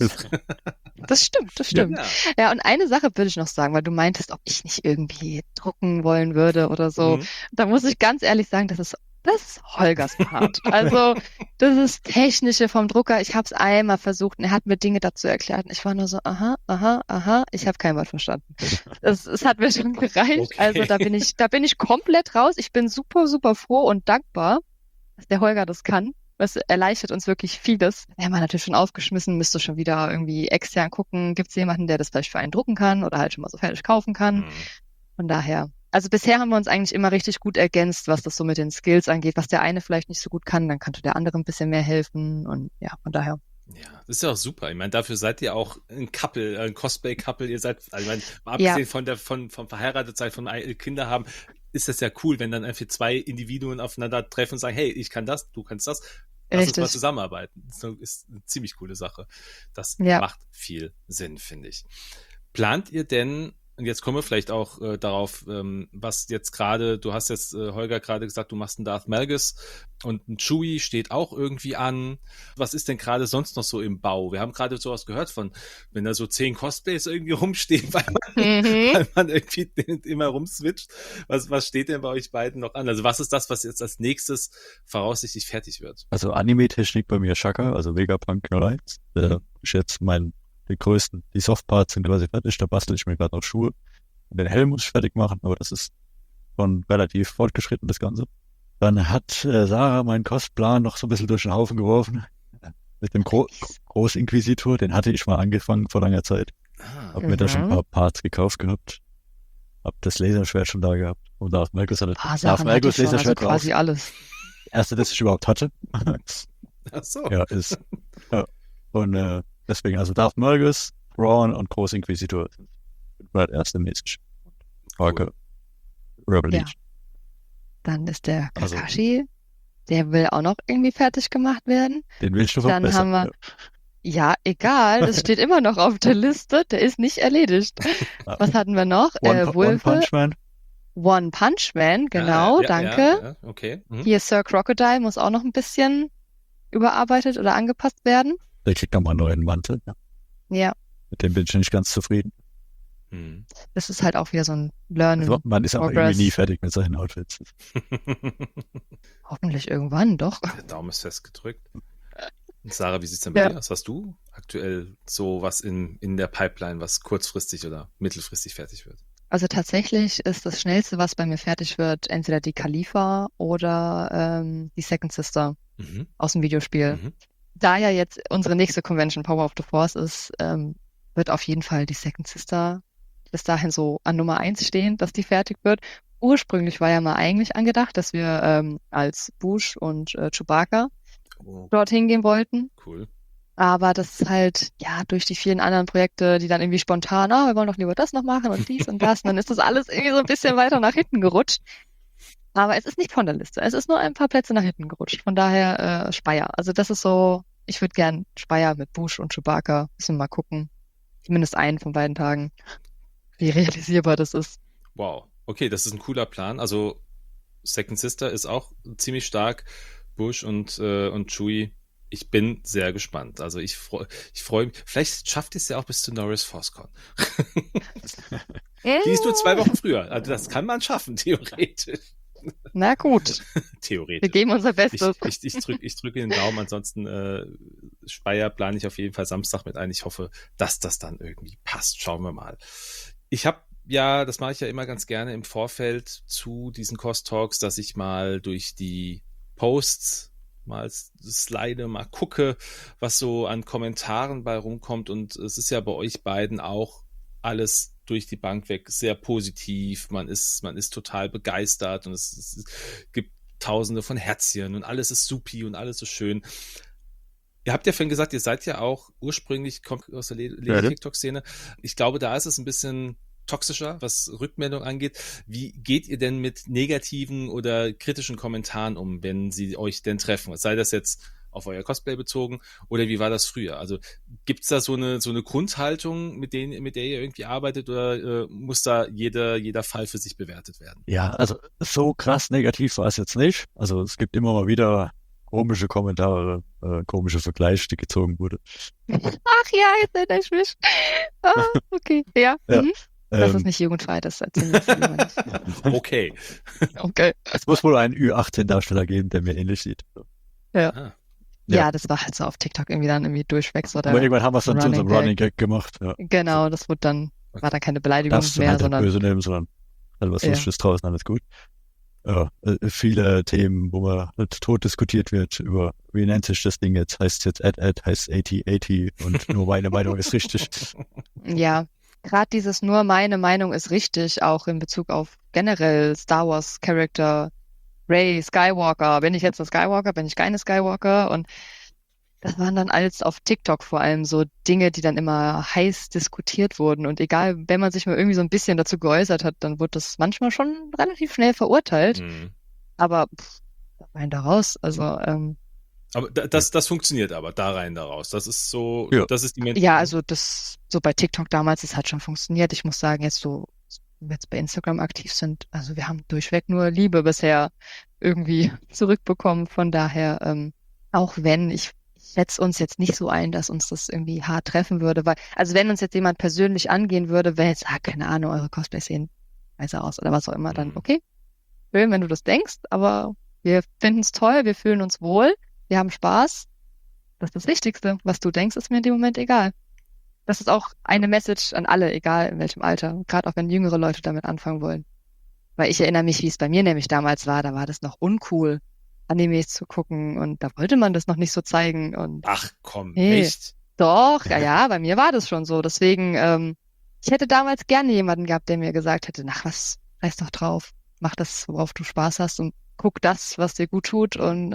B: Das stimmt. Ja, und eine Sache würde ich noch sagen, weil du meintest, ob ich nicht irgendwie drucken wollen würde oder so. Da muss ich ganz ehrlich sagen, das ist Holgers Part. Also, das ist Technische vom Drucker. Ich habe es einmal versucht und er hat mir Dinge dazu erklärt. Und ich war nur so, aha. Ich habe kein Wort verstanden. Es hat mir schon gereicht.
C: Okay.
B: Also, da bin ich komplett raus. Ich bin super, super froh und dankbar, dass der Holger das kann. Das erleichtert uns wirklich vieles. Da haben wir natürlich schon aufgeschmissen, müsste schon wieder irgendwie extern gucken. Gibt es jemanden, der das vielleicht für einen drucken kann oder halt schon mal so fertig kaufen kann? Von daher. Also bisher haben wir uns eigentlich immer richtig gut ergänzt, was das so mit den Skills angeht. Was der eine vielleicht nicht so gut kann, dann könnte der andere ein bisschen mehr helfen. Und ja, von daher.
C: Ja, das ist ja auch super. Ich meine, dafür seid ihr auch ein Couple, ein Cosplay-Couple. Ihr seid, also ich meine, mal abgesehen vom verheiratet sein, von Kinder haben, ist das ja cool, wenn dann einfach zwei Individuen aufeinander treffen und sagen, hey, ich kann das, du kannst das. Lass uns mal zusammenarbeiten. Das ist eine ziemlich coole Sache. Das macht viel Sinn, finde ich. Plant ihr denn, und jetzt kommen wir vielleicht auch darauf, was jetzt gerade, du hast jetzt, Holger, gerade gesagt, du machst einen Darth Malgus und ein Chewie steht auch irgendwie an. Was ist denn gerade sonst noch so im Bau? Wir haben gerade sowas gehört von, wenn da so 10 Cosplays irgendwie rumstehen, weil man irgendwie immer rumswitcht. Was steht denn bei euch beiden noch an? Also was ist das, was jetzt als nächstes voraussichtlich fertig wird?
A: Also Anime-Technik bei mir Shaka, also Vegapunk 01. Ist jetzt die größten, die Softparts sind quasi fertig, da bastel ich mir gerade noch Schuhe. Und den Helm muss ich fertig machen, aber das ist schon relativ fortgeschritten, das Ganze. Dann hat Sarah meinen Kostplan noch so ein bisschen durch den Haufen geworfen. Mit dem Großinquisitor, den hatte ich mal angefangen vor langer Zeit. Hab mir da schon ein paar Parts gekauft gehabt. Hab das Laserschwert schon da gehabt. Und Darth Malgus hatte
B: Darth Malgus Laserschwert also quasi alles.
A: Erste, das ich überhaupt hatte.
C: Ach so.
A: Ja, ist. Ja. Und deswegen, also Darth Malgus, Thrawn und Großinquisitor war der erste mäßig. Cool. Rebel Legion.
B: Dann ist der Kakashi, der will auch noch irgendwie fertig gemacht werden.
A: Den willst du
B: Dann haben wir, egal, das steht immer noch auf der Liste, der ist nicht erledigt. Was hatten wir noch?
A: One Punch Man.
B: One Punch Man, genau, danke.
C: Ja, okay.
B: Hier Sir Crocodile muss auch noch ein bisschen überarbeitet oder angepasst werden.
A: Der kriegt nochmal einen neuen Mantel.
B: Ja.
A: Mit dem bin ich nicht ganz zufrieden.
B: Das ist halt auch wieder so ein Learning.
A: Also, man ist aber irgendwie nie fertig mit seinen Outfits.
B: Hoffentlich irgendwann, doch.
C: Der Daumen ist fest gedrückt. Und Sarah, wie sieht's denn bei dir aus? Hast du aktuell so was in der Pipeline, was kurzfristig oder mittelfristig fertig wird?
B: Also tatsächlich ist das Schnellste, was bei mir fertig wird, entweder die Khalifa oder die Second Sister aus dem Videospiel. Da ja jetzt unsere nächste Convention Power of the Force ist, wird auf jeden Fall die Second Sister bis dahin so an Nummer 1 stehen, dass die fertig wird. Ursprünglich war ja mal eigentlich angedacht, dass wir als Bush und Chewbacca dorthin gehen wollten.
C: Cool.
B: Aber das ist halt, durch die vielen anderen Projekte, die dann irgendwie spontan, wir wollen doch lieber das noch machen und dies und das. Und dann ist das alles irgendwie so ein bisschen weiter nach hinten gerutscht. Aber es ist nicht von der Liste. Es ist nur ein paar Plätze nach hinten gerutscht. Von daher Speyer. Also das ist so, ich würde gern Speyer mit Bush und Chewbacca. Müssen wir mal gucken. Zumindest einen von beiden Tagen. Wie realisierbar das ist.
C: Wow. Okay, das ist ein cooler Plan. Also Second Sister ist auch ziemlich stark. Bush und Chewie. Ich bin sehr gespannt. Also ich freue mich. Vielleicht schafft es ja auch bis zu Norris ForceCon. Die ist nur 2 Wochen früher. Also das kann man schaffen, theoretisch.
B: Na gut.
C: Theoretisch.
B: Wir geben unser Bestes.
C: Ich drücke den Daumen. Ansonsten Speyer plane ich auf jeden Fall Samstag mit ein. Ich hoffe, dass das dann irgendwie passt. Schauen wir mal. Ich habe das mache ich ja immer ganz gerne im Vorfeld zu diesen Cost Talks, dass ich mal durch die Posts mal slide, mal gucke, was so an Kommentaren bei rumkommt. Und es ist ja bei euch beiden auch alles durch die Bank weg sehr positiv. Man ist total begeistert und es gibt Tausende von Herzchen und alles ist supi und alles ist schön. Ihr habt ja vorhin gesagt, ihr seid ja auch ursprünglich, kommt aus der Lady-TikTok-Szene. Ich glaube, da ist es ein bisschen toxischer, was Rückmeldung angeht. Wie geht ihr denn mit negativen oder kritischen Kommentaren um, wenn sie euch denn treffen? Sei das jetzt auf euer Cosplay bezogen oder wie war das früher? Also gibt's da so eine Grundhaltung, mit der ihr irgendwie arbeitet oder muss da jeder Fall für sich bewertet werden?
A: Ja, also so krass negativ war es jetzt nicht. Also es gibt immer mal wieder komische Kommentare, komische Vergleiche, die gezogen wurde.
B: Ach ja, jetzt erinnere ich mich. Ah, okay, ja.
A: Ja.
B: Mhm. Das ist nicht jugendfrei, das erzählen wir jetzt lieber nicht.
C: Okay.
B: Okay.
A: Es muss wohl einen Ü18-Darsteller geben, der mir ähnlich sieht.
B: Ja.
C: Ah.
B: Ja, das war halt so auf TikTok irgendwie durchweg so
A: Aber
B: der
A: irgendwann haben wir es dann zu unserem Running Gag gemacht. Ja.
B: Genau, das war dann keine Beleidigung
A: Darfst du
B: mehr,
A: halt nicht
B: sondern
A: böse nehmen, sondern halt was
B: Ja.
A: Lustiges draußen, alles gut. Ja, viele Themen, wo man halt tot diskutiert wird über, wie nennt sich das Ding jetzt? Heißt es jetzt heißt 8080 und nur meine Meinung ist richtig.
B: ja, gerade dieses nur meine Meinung ist richtig, auch in Bezug auf generell Star Wars Charakter, Rey, Skywalker. Bin ich jetzt ein Skywalker? Bin ich keine Skywalker? Und das waren dann alles auf TikTok vor allem so Dinge, die dann immer heiß diskutiert wurden. Und egal, wenn man sich mal irgendwie so ein bisschen dazu geäußert hat, dann wurde das manchmal schon relativ schnell verurteilt.
C: Mhm.
B: Aber da rein da raus. Also
C: Aber das funktioniert aber, da rein, da raus. Das ist so,
A: Ja.
C: das ist die Menschen.
B: ja, also das so bei TikTok damals, das hat schon funktioniert. Ich muss sagen, jetzt wenn wir jetzt bei Instagram aktiv sind, also wir haben durchweg nur Liebe bisher irgendwie zurückbekommen. Von daher, auch wenn ich schätze uns jetzt nicht so ein, dass uns das irgendwie hart treffen würde, weil, also wenn uns jetzt jemand persönlich angehen würde, wenn jetzt, keine Ahnung, eure Cosplays sehen scheiße aus oder was auch immer, dann okay, schön, wenn du das denkst, aber wir finden es toll, wir fühlen uns wohl, wir haben Spaß. Das ist das Wichtigste. Was du denkst, ist mir in dem Moment egal. Das ist auch eine Message an alle, egal in welchem Alter. Gerade auch wenn jüngere Leute damit anfangen wollen. Weil ich erinnere mich, wie es bei mir nämlich damals war. Da war das noch uncool, Animes zu gucken und da wollte man das noch nicht so zeigen. Und
C: Ach komm,
B: Hey.
C: echt?
B: doch, ja, bei mir war das schon so. Deswegen, ich hätte damals gerne jemanden gehabt, der mir gesagt hätte, ach was, scheiß doch drauf. Mach das, worauf du Spaß hast und guck das, was dir gut tut und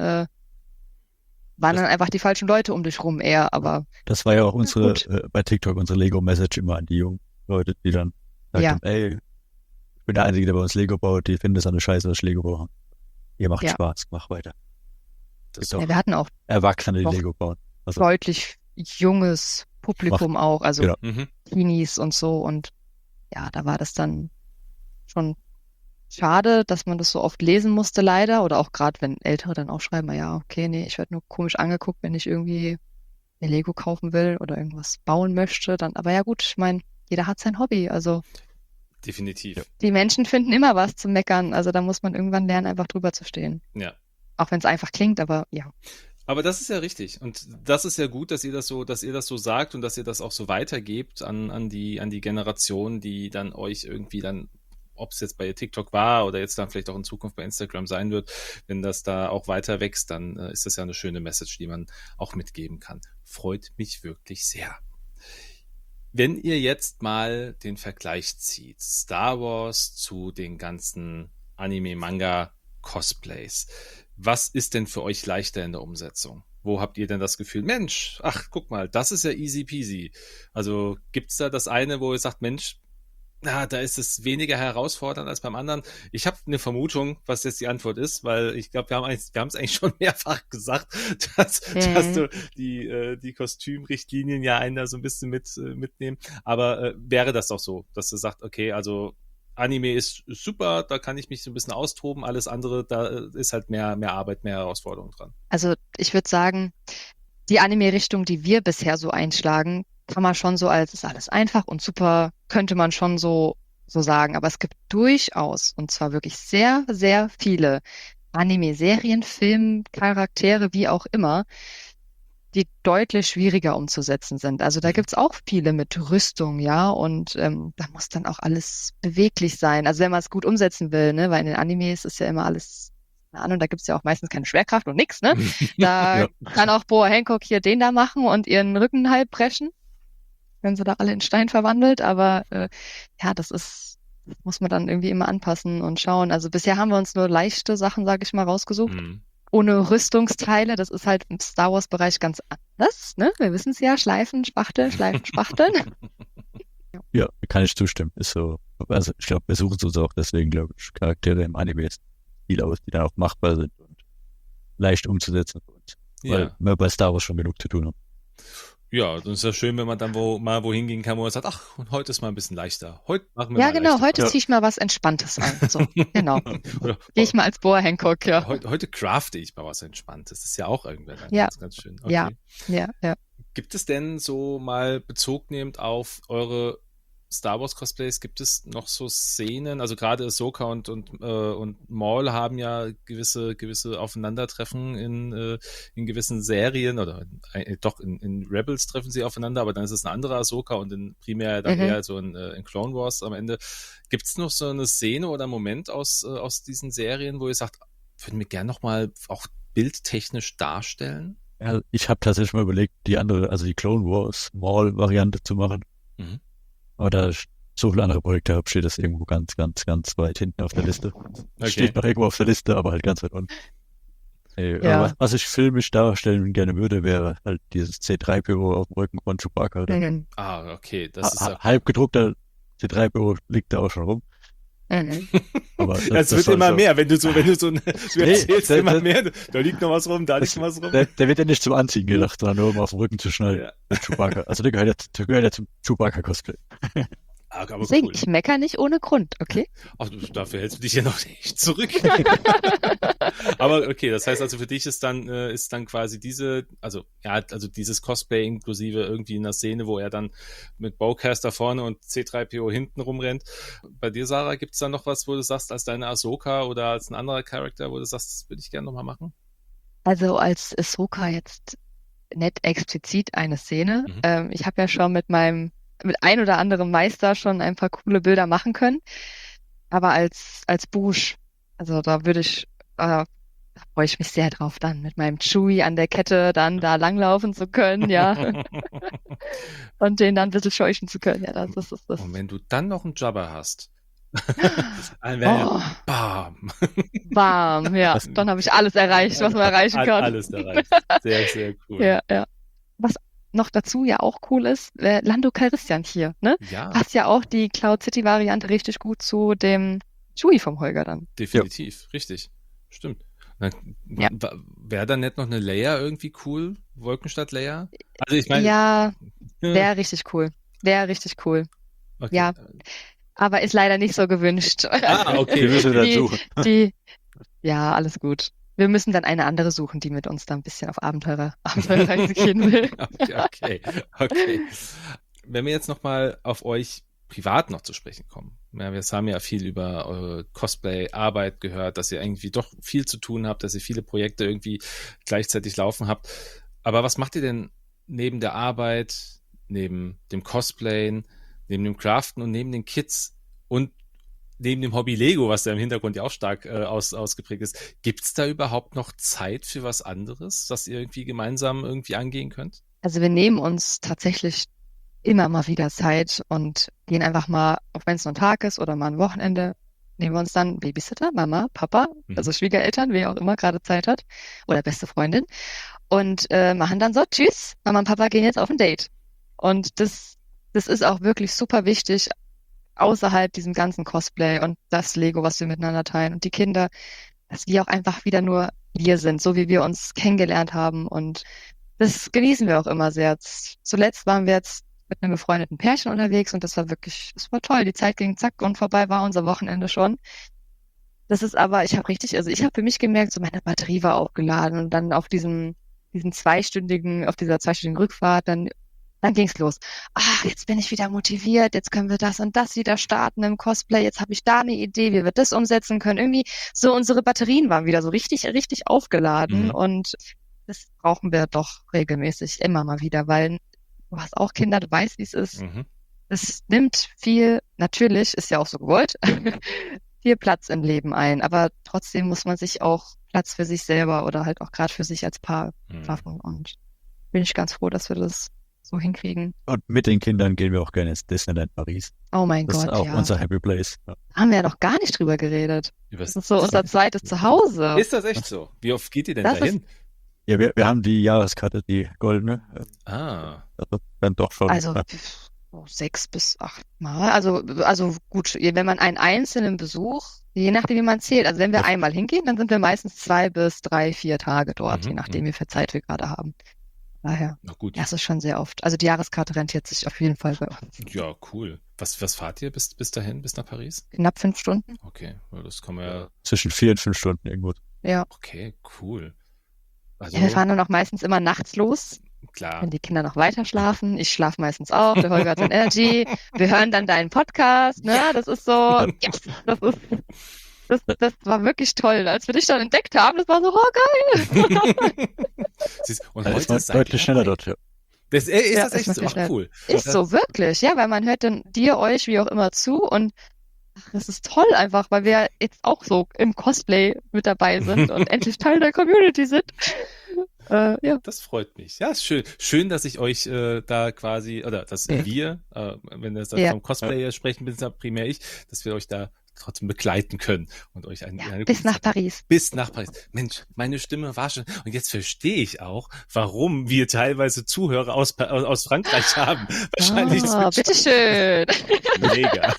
B: waren dann einfach die falschen Leute um dich rum eher, aber
A: Das war ja auch unsere,
B: gut.
A: bei TikTok unsere Lego-Message immer an die jungen Leute, die dann gesagt
B: Ja.
A: haben, ey, ich bin der Einzige, der bei uns Lego baut, die finden das eine Scheiße, dass ich Lego baue. Ihr macht
B: Ja.
A: Spaß, mach weiter.
C: Das
A: Gibt auch
B: Ja, wir hatten auch
A: Erwachsene, die
B: Doch.
A: Lego bauen. Also,
B: deutlich junges Publikum auch, also
A: Genau.
C: Mhm.
B: Teenies und so und ja, da war das dann schon schade, dass man das so oft lesen musste leider oder auch gerade wenn Ältere dann auch schreiben, ja, okay, nee, ich werde nur komisch angeguckt, wenn ich irgendwie mir Lego kaufen will oder irgendwas bauen möchte, dann, aber ja gut, ich meine, jeder hat sein Hobby, also
C: Definitiv.
B: die Menschen finden immer was zu meckern, also da muss man irgendwann lernen, einfach drüber zu stehen.
C: Ja.
B: Auch wenn es einfach klingt, aber ja.
C: Aber das ist ja richtig. Und das ist ja gut, dass ihr das so sagt und dass ihr das auch so weitergebt an die Generation, die dann euch irgendwie dann, ob es jetzt bei TikTok war oder jetzt dann vielleicht auch in Zukunft bei Instagram sein wird, wenn das da auch weiter wächst, dann ist das ja eine schöne Message, die man auch mitgeben kann. Freut mich wirklich sehr. Wenn ihr jetzt mal den Vergleich zieht, Star Wars zu den ganzen Anime, Manga, Cosplays, was ist denn für euch leichter in der Umsetzung? Wo habt ihr denn das Gefühl, Mensch, ach, guck mal, das ist ja easy peasy. Also gibt's da das eine, wo ihr sagt, Mensch, da ist es weniger herausfordernd als beim anderen? Ich habe eine Vermutung, was jetzt die Antwort ist, weil ich glaube, wir haben es eigentlich schon mehrfach gesagt, dass du die Kostümrichtlinien ja einen da so ein bisschen mitnehmen. Aber wäre das doch so, dass du sagst, okay, also Anime ist super, da kann ich mich so ein bisschen austoben, alles andere, da ist halt mehr Arbeit, mehr Herausforderung dran.
B: Also ich würde sagen, die Anime-Richtung, die wir bisher so einschlagen, kann man schon so als ist alles einfach und super, könnte man schon so sagen. Aber es gibt durchaus, und zwar wirklich sehr, sehr viele Anime-Serien, Film, Charaktere, wie auch immer, die deutlich schwieriger umzusetzen sind. Also da gibt's auch viele mit Rüstung, ja, und da muss dann auch alles beweglich sein. Also wenn man es gut umsetzen will, ne, weil in den Animes ist ja immer alles, keine Ahnung, da gibt's ja auch meistens keine Schwerkraft und nix, ne? Da
A: Ja.
B: kann auch Boa Hancock hier den da machen und ihren Rücken halb brechen, wenn sie da alle in Stein verwandelt. Aber ja, das muss man dann irgendwie immer anpassen und schauen. Also bisher haben wir uns nur leichte Sachen, sage ich mal, rausgesucht.
C: Mhm.
B: ohne Rüstungsteile. Das ist halt im Star Wars-Bereich ganz anders, ne? Wir wissen es ja, schleifen, spachteln, schleifen, spachteln.
A: Ja, kann ich zustimmen. Ist so, also ich glaube, wir suchen uns auch deswegen, glaube ich, Charaktere im Anime viel aus, die dann auch machbar sind und leicht umzusetzen für uns. Weil wir bei Star Wars schon genug zu tun haben.
C: Ja, dann ist ja schön, wenn man dann wohin gehen kann, wo man sagt, ach, und heute ist mal ein bisschen leichter. Heute machen wir
B: Ja,
C: mal
B: genau,
C: leichte
B: heute
C: Party.
B: ziehe ich mal was Entspanntes an. So, genau.
C: Oder
B: Gehe ich mal als Boa Hancock, ja.
C: heute crafte ich mal was Entspanntes. Das ist ja auch irgendwann dann
B: Ja.
C: ganz schön. Okay.
B: Ja.
C: Gibt es denn so mal Bezug nehmend auf eure Star Wars Cosplays, gibt es noch so Szenen, also gerade Ahsoka und Maul haben ja gewisse Aufeinandertreffen in gewissen Serien oder doch in Rebels treffen sie aufeinander, aber dann ist es eine andere Ahsoka und primär dann eher so in Clone Wars am Ende. Gibt es noch so eine Szene oder einen Moment aus diesen Serien, wo ihr sagt, würden wir gerne nochmal auch bildtechnisch darstellen?
A: Ja, ich habe tatsächlich mal überlegt, die Clone Wars Maul-Variante zu machen.
C: Mhm.
A: Aber da ich so viele andere Projekte habe, steht das irgendwo ganz, ganz, ganz weit hinten auf der Liste.
C: Okay.
A: Steht noch irgendwo auf der Liste, aber halt ganz weit unten.
B: Ja.
A: Aber was ich filmisch darstellen gerne würde, wäre halt dieses C3PO auf dem Rücken von Chewbacca.
C: Ah, okay. Das ist
A: halb gedruckter C3PO liegt da auch schon rum.
C: Aber das wird immer mehr, wenn du erzählst immer mehr, da liegt noch was rum, da liegt noch was rum.
A: Der wird ja nicht zum Anziehen gedacht, sondern nur um auf dem Rücken zu schnallen. Ja. Mit Chewbacca. Also der gehört ja zum Chewbacca-Cosplay.
C: Aber
B: deswegen,
C: cool.
B: Ich meckere nicht ohne Grund, okay?
C: Ach, dafür hältst du dich ja noch nicht zurück. Aber okay, das heißt also für dich ist dann quasi dieses Cosplay inklusive irgendwie in der Szene, wo er dann mit Bowcaster vorne und C3PO hinten rumrennt. Bei dir, Sarah, gibt's da noch was, wo du sagst, als deine Ahsoka oder als ein anderer Charakter, wo du sagst, das würde ich gerne nochmal machen?
B: Also als Ahsoka jetzt nicht explizit eine Szene. Ich habe ja schon mit ein oder anderem Meister schon ein paar coole Bilder machen können. Aber als Bush, also da freue ich mich sehr drauf, dann mit meinem Chewie an der Kette dann da langlaufen zu können, ja. Und den dann ein bisschen scheuchen zu können, ja. Das ist das.
C: Und wenn du dann noch einen Jabba hast,
B: bam. Bam, ja. Dann habe ich alles erreicht, was man erreichen kann.
C: Alles erreicht. Sehr, sehr cool.
B: Ja. Was noch dazu ja auch cool ist, Lando Calrissian hier, ne?
C: Ja.
B: Passt ja auch die Cloud City Variante richtig gut zu dem Chewie vom Holger dann.
C: Definitiv, richtig. Stimmt. Wäre dann nicht noch eine Leia irgendwie cool? Wolkenstadt Leia? Also ich meine. Ja,
B: wäre richtig cool. Okay. Ja. Aber ist leider nicht so gewünscht.
C: Okay.
A: Wir müssen dann suchen.
B: Ja, alles gut. Wir müssen dann eine andere suchen, die mit uns da ein bisschen auf Abenteuerreise gehen will.
C: Okay. Wenn wir jetzt nochmal auf euch privat noch zu sprechen kommen. Ja, wir haben ja viel über eure Cosplay-Arbeit gehört, dass ihr irgendwie doch viel zu tun habt, dass ihr viele Projekte irgendwie gleichzeitig laufen habt. Aber was macht ihr denn neben der Arbeit, neben dem Cosplayen, neben dem Craften und neben den Kids und neben dem Hobby Lego, was da im Hintergrund ja auch stark ausgeprägt ist, gibt's da überhaupt noch Zeit für was anderes, was ihr irgendwie gemeinsam irgendwie angehen könnt?
B: Also wir nehmen uns tatsächlich immer mal wieder Zeit und gehen einfach mal, auch wenn es nur ein Tag ist oder mal ein Wochenende, nehmen wir uns dann Babysitter, Mama, Papa, also Schwiegereltern, wer auch immer gerade Zeit hat, oder beste Freundin und machen dann so, tschüss, Mama und Papa gehen jetzt auf ein Date. Und das ist auch wirklich super wichtig, außerhalb diesem ganzen Cosplay und das Lego, was wir miteinander teilen und die Kinder, dass wir auch einfach wieder nur wir sind, so wie wir uns kennengelernt haben und das genießen wir auch immer sehr. Zuletzt waren wir jetzt mit einem befreundeten Pärchen unterwegs und das war toll. Die Zeit ging zack und vorbei war unser Wochenende schon. Das ist aber, ich habe für mich gemerkt, so meine Batterie war aufgeladen und dann auf dieser zweistündigen Rückfahrt, dann ging's los. Jetzt bin ich wieder motiviert, jetzt können wir das und das wieder starten im Cosplay, jetzt habe ich da eine Idee, wie wir das umsetzen können. Irgendwie so unsere Batterien waren wieder so richtig, richtig aufgeladen und das brauchen wir doch regelmäßig immer mal wieder, weil du hast auch Kinder, du weißt, wie es ist. Es nimmt viel, natürlich, ist ja auch so gewollt, viel Platz im Leben ein, aber trotzdem muss man sich auch Platz für sich selber oder halt auch gerade für sich als Paar schaffen und bin ich ganz froh, dass wir das so hinkriegen.
A: Und mit den Kindern gehen wir auch gerne ins Disneyland Paris.
B: Oh mein
A: Das ist
B: Gott,
A: auch
B: ja.
A: unser Happy Place. Ja.
B: Da haben wir ja noch gar nicht drüber geredet.
C: Übers-
B: Das ist so unser zweites Zuhause.
C: Ist das echt so? Wie oft geht ihr denn
B: Das
C: dahin?
A: Ja, wir haben die Jahreskarte, die goldene.
C: Ah,
A: Also dann doch schon.
B: Also so 6 bis 8 Mal. Also gut, wenn man einen einzelnen Besuch, je nachdem, wie man zählt. Also wenn wir
A: Ja.
B: einmal hingehen, dann sind wir meistens 2 bis 3, 4 Tage dort, je
C: Mhm,
B: nachdem, wie viel Zeit wir gerade haben. Daher,
C: na gut.
B: ja, es ist schon sehr oft. Also die Jahreskarte rentiert sich auf jeden Fall bei uns.
C: Ja, cool. Was fahrt ihr bis dahin, bis nach Paris?
B: Knapp 5 Stunden.
C: Okay, ja, das kann man ja.
A: Zwischen 4 und 5 Stunden irgendwo.
B: Ja.
C: Okay, cool. Also,
B: Ja, wir fahren dann auch meistens immer nachts los,
C: klar.
B: wenn die Kinder noch weiter schlafen. Ich schlafe meistens auch, der Holger hat sein Energy. Wir hören dann deinen Podcast, ne? Das ist so, yes, das war wirklich toll. Als wir dich dann entdeckt haben, das war so, oh geil.
C: Und
A: Da ist
C: heute
A: man
C: seid ihr
A: deutlich schneller
C: dabei.
A: dort. Ja.
C: Ist
B: Ja,
C: das
B: ist
C: echt so?
B: wirklich
C: Ach,
B: schnell.
C: cool.
B: Ist so, wirklich, ja, weil man hört dann dir, euch, wie auch immer zu und ach, das ist toll einfach, weil wir jetzt auch so im Cosplay mit dabei sind und endlich Teil der Community sind. Ja.
C: Das freut mich. Ja, ist schön. Schön, dass ich euch da quasi, oder dass
B: Ja.
C: wir, wenn wir
B: Ja.
C: vom Cosplay sprechen, bin es ja primär ich, dass wir euch da trotzdem begleiten können und euch eine
B: Bis
C: gute
B: nach
C: Zeit-
B: Paris.
C: Bis nach Paris. Mensch, meine Stimme war schon. Und jetzt verstehe ich auch, warum wir teilweise Zuhörer aus Frankreich haben. Wahrscheinlich
B: Bitteschön.
C: mega.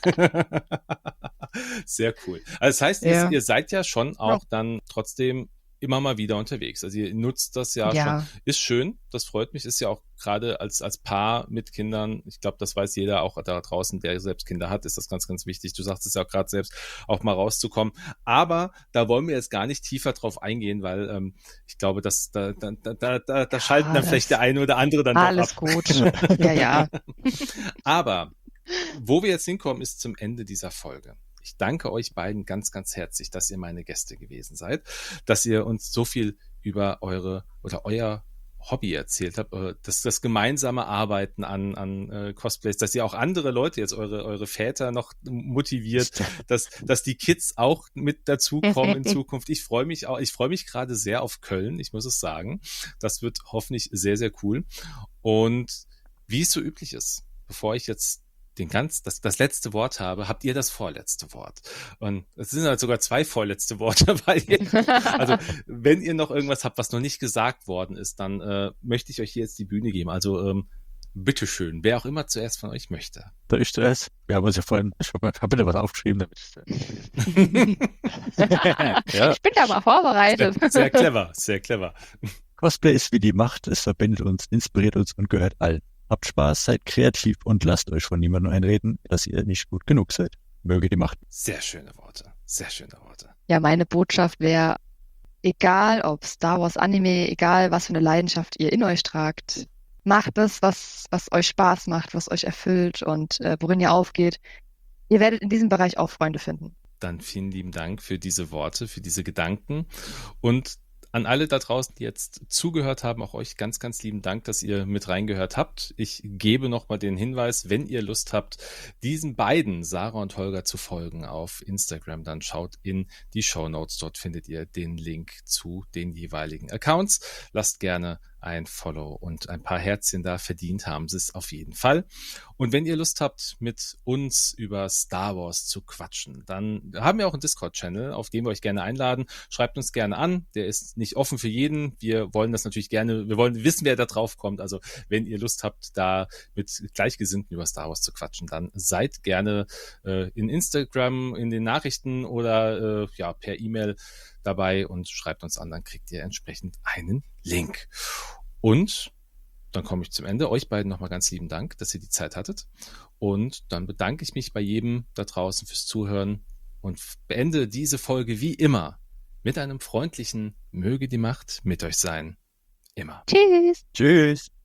C: Sehr cool. Also das heißt,
B: Ja.
C: ihr seid ja schon auch dann trotzdem immer mal wieder unterwegs. Also ihr nutzt das ja
B: Ja.
C: schon. Ist schön, das freut mich. Ist ja auch gerade als Paar mit Kindern, ich glaube, das weiß jeder auch da draußen, der selbst Kinder hat, ist das ganz, ganz wichtig. Du sagst es ja auch gerade selbst, auch mal rauszukommen. Aber da wollen wir jetzt gar nicht tiefer drauf eingehen, weil ich glaube, dass da schalten dann vielleicht der eine oder andere dann
B: Alles
C: doch ab.
B: gut. Ja.
C: Aber wo wir jetzt hinkommen, ist zum Ende dieser Folge. Ich danke euch beiden ganz, ganz herzlich, dass ihr meine Gäste gewesen seid, dass ihr uns so viel über euer Hobby erzählt habt, das gemeinsame Arbeiten an Cosplays, dass ihr auch andere Leute, jetzt eure Väter noch motiviert, dass die Kids auch mit dazukommen in Zukunft. Ich freue mich gerade sehr auf Köln, ich muss es sagen. Das wird hoffentlich sehr, sehr cool. Und wie es so üblich ist, bevor ich jetzt das letzte Wort habe, habt ihr das vorletzte Wort. Und es sind halt sogar 2 vorletzte Worte, weil also wenn ihr noch irgendwas habt, was noch nicht gesagt worden ist, dann möchte ich euch hier jetzt die Bühne geben. Also bitteschön, wer auch immer zuerst von euch möchte.
A: Da ich zuerst. Wir haben uns ja vorhin, ich habe wieder was aufgeschrieben, damit ja.
B: Ich bin da mal vorbereitet.
C: Sehr clever, sehr clever.
A: Cosplay ist wie die Macht, es verbindet uns, inspiriert uns und gehört allen. Habt Spaß, seid kreativ und lasst euch von niemandem einreden, dass ihr nicht gut genug seid. Möge die Macht.
C: Sehr schöne Worte, sehr schöne Worte.
B: Ja, meine Botschaft wäre, egal ob Star Wars Anime, egal was für eine Leidenschaft ihr in euch tragt, macht das, was euch Spaß macht, was euch erfüllt und worin ihr aufgeht. Ihr werdet in diesem Bereich auch Freunde finden.
C: Dann vielen lieben Dank für diese Worte, für diese Gedanken und an alle da draußen, die jetzt zugehört haben, auch euch ganz, ganz lieben Dank, dass ihr mit reingehört habt. Ich gebe nochmal den Hinweis, wenn ihr Lust habt, diesen beiden, Sarah und Holger, zu folgen auf Instagram, dann schaut in die Shownotes. Dort findet ihr den Link zu den jeweiligen Accounts. Lasst gerne ein Follow und ein paar Herzchen da, verdient haben sie es auf jeden Fall. Und wenn ihr Lust habt, mit uns über Star Wars zu quatschen, dann haben wir auch einen Discord-Channel, auf den wir euch gerne einladen. Schreibt uns gerne an. Der ist nicht offen für jeden. Wir wollen das natürlich gerne, wir wollen wissen, wer da drauf kommt. Also wenn ihr Lust habt, da mit Gleichgesinnten über Star Wars zu quatschen, dann seid gerne in Instagram, in den Nachrichten oder per E-Mail dabei und schreibt uns an, dann kriegt ihr entsprechend einen Link. Und dann komme ich zum Ende. Euch beiden nochmal ganz lieben Dank, dass ihr die Zeit hattet. Und dann bedanke ich mich bei jedem da draußen fürs Zuhören und beende diese Folge wie immer mit einem freundlichen Möge die Macht mit euch sein. Immer.
B: Tschüss.
A: Tschüss.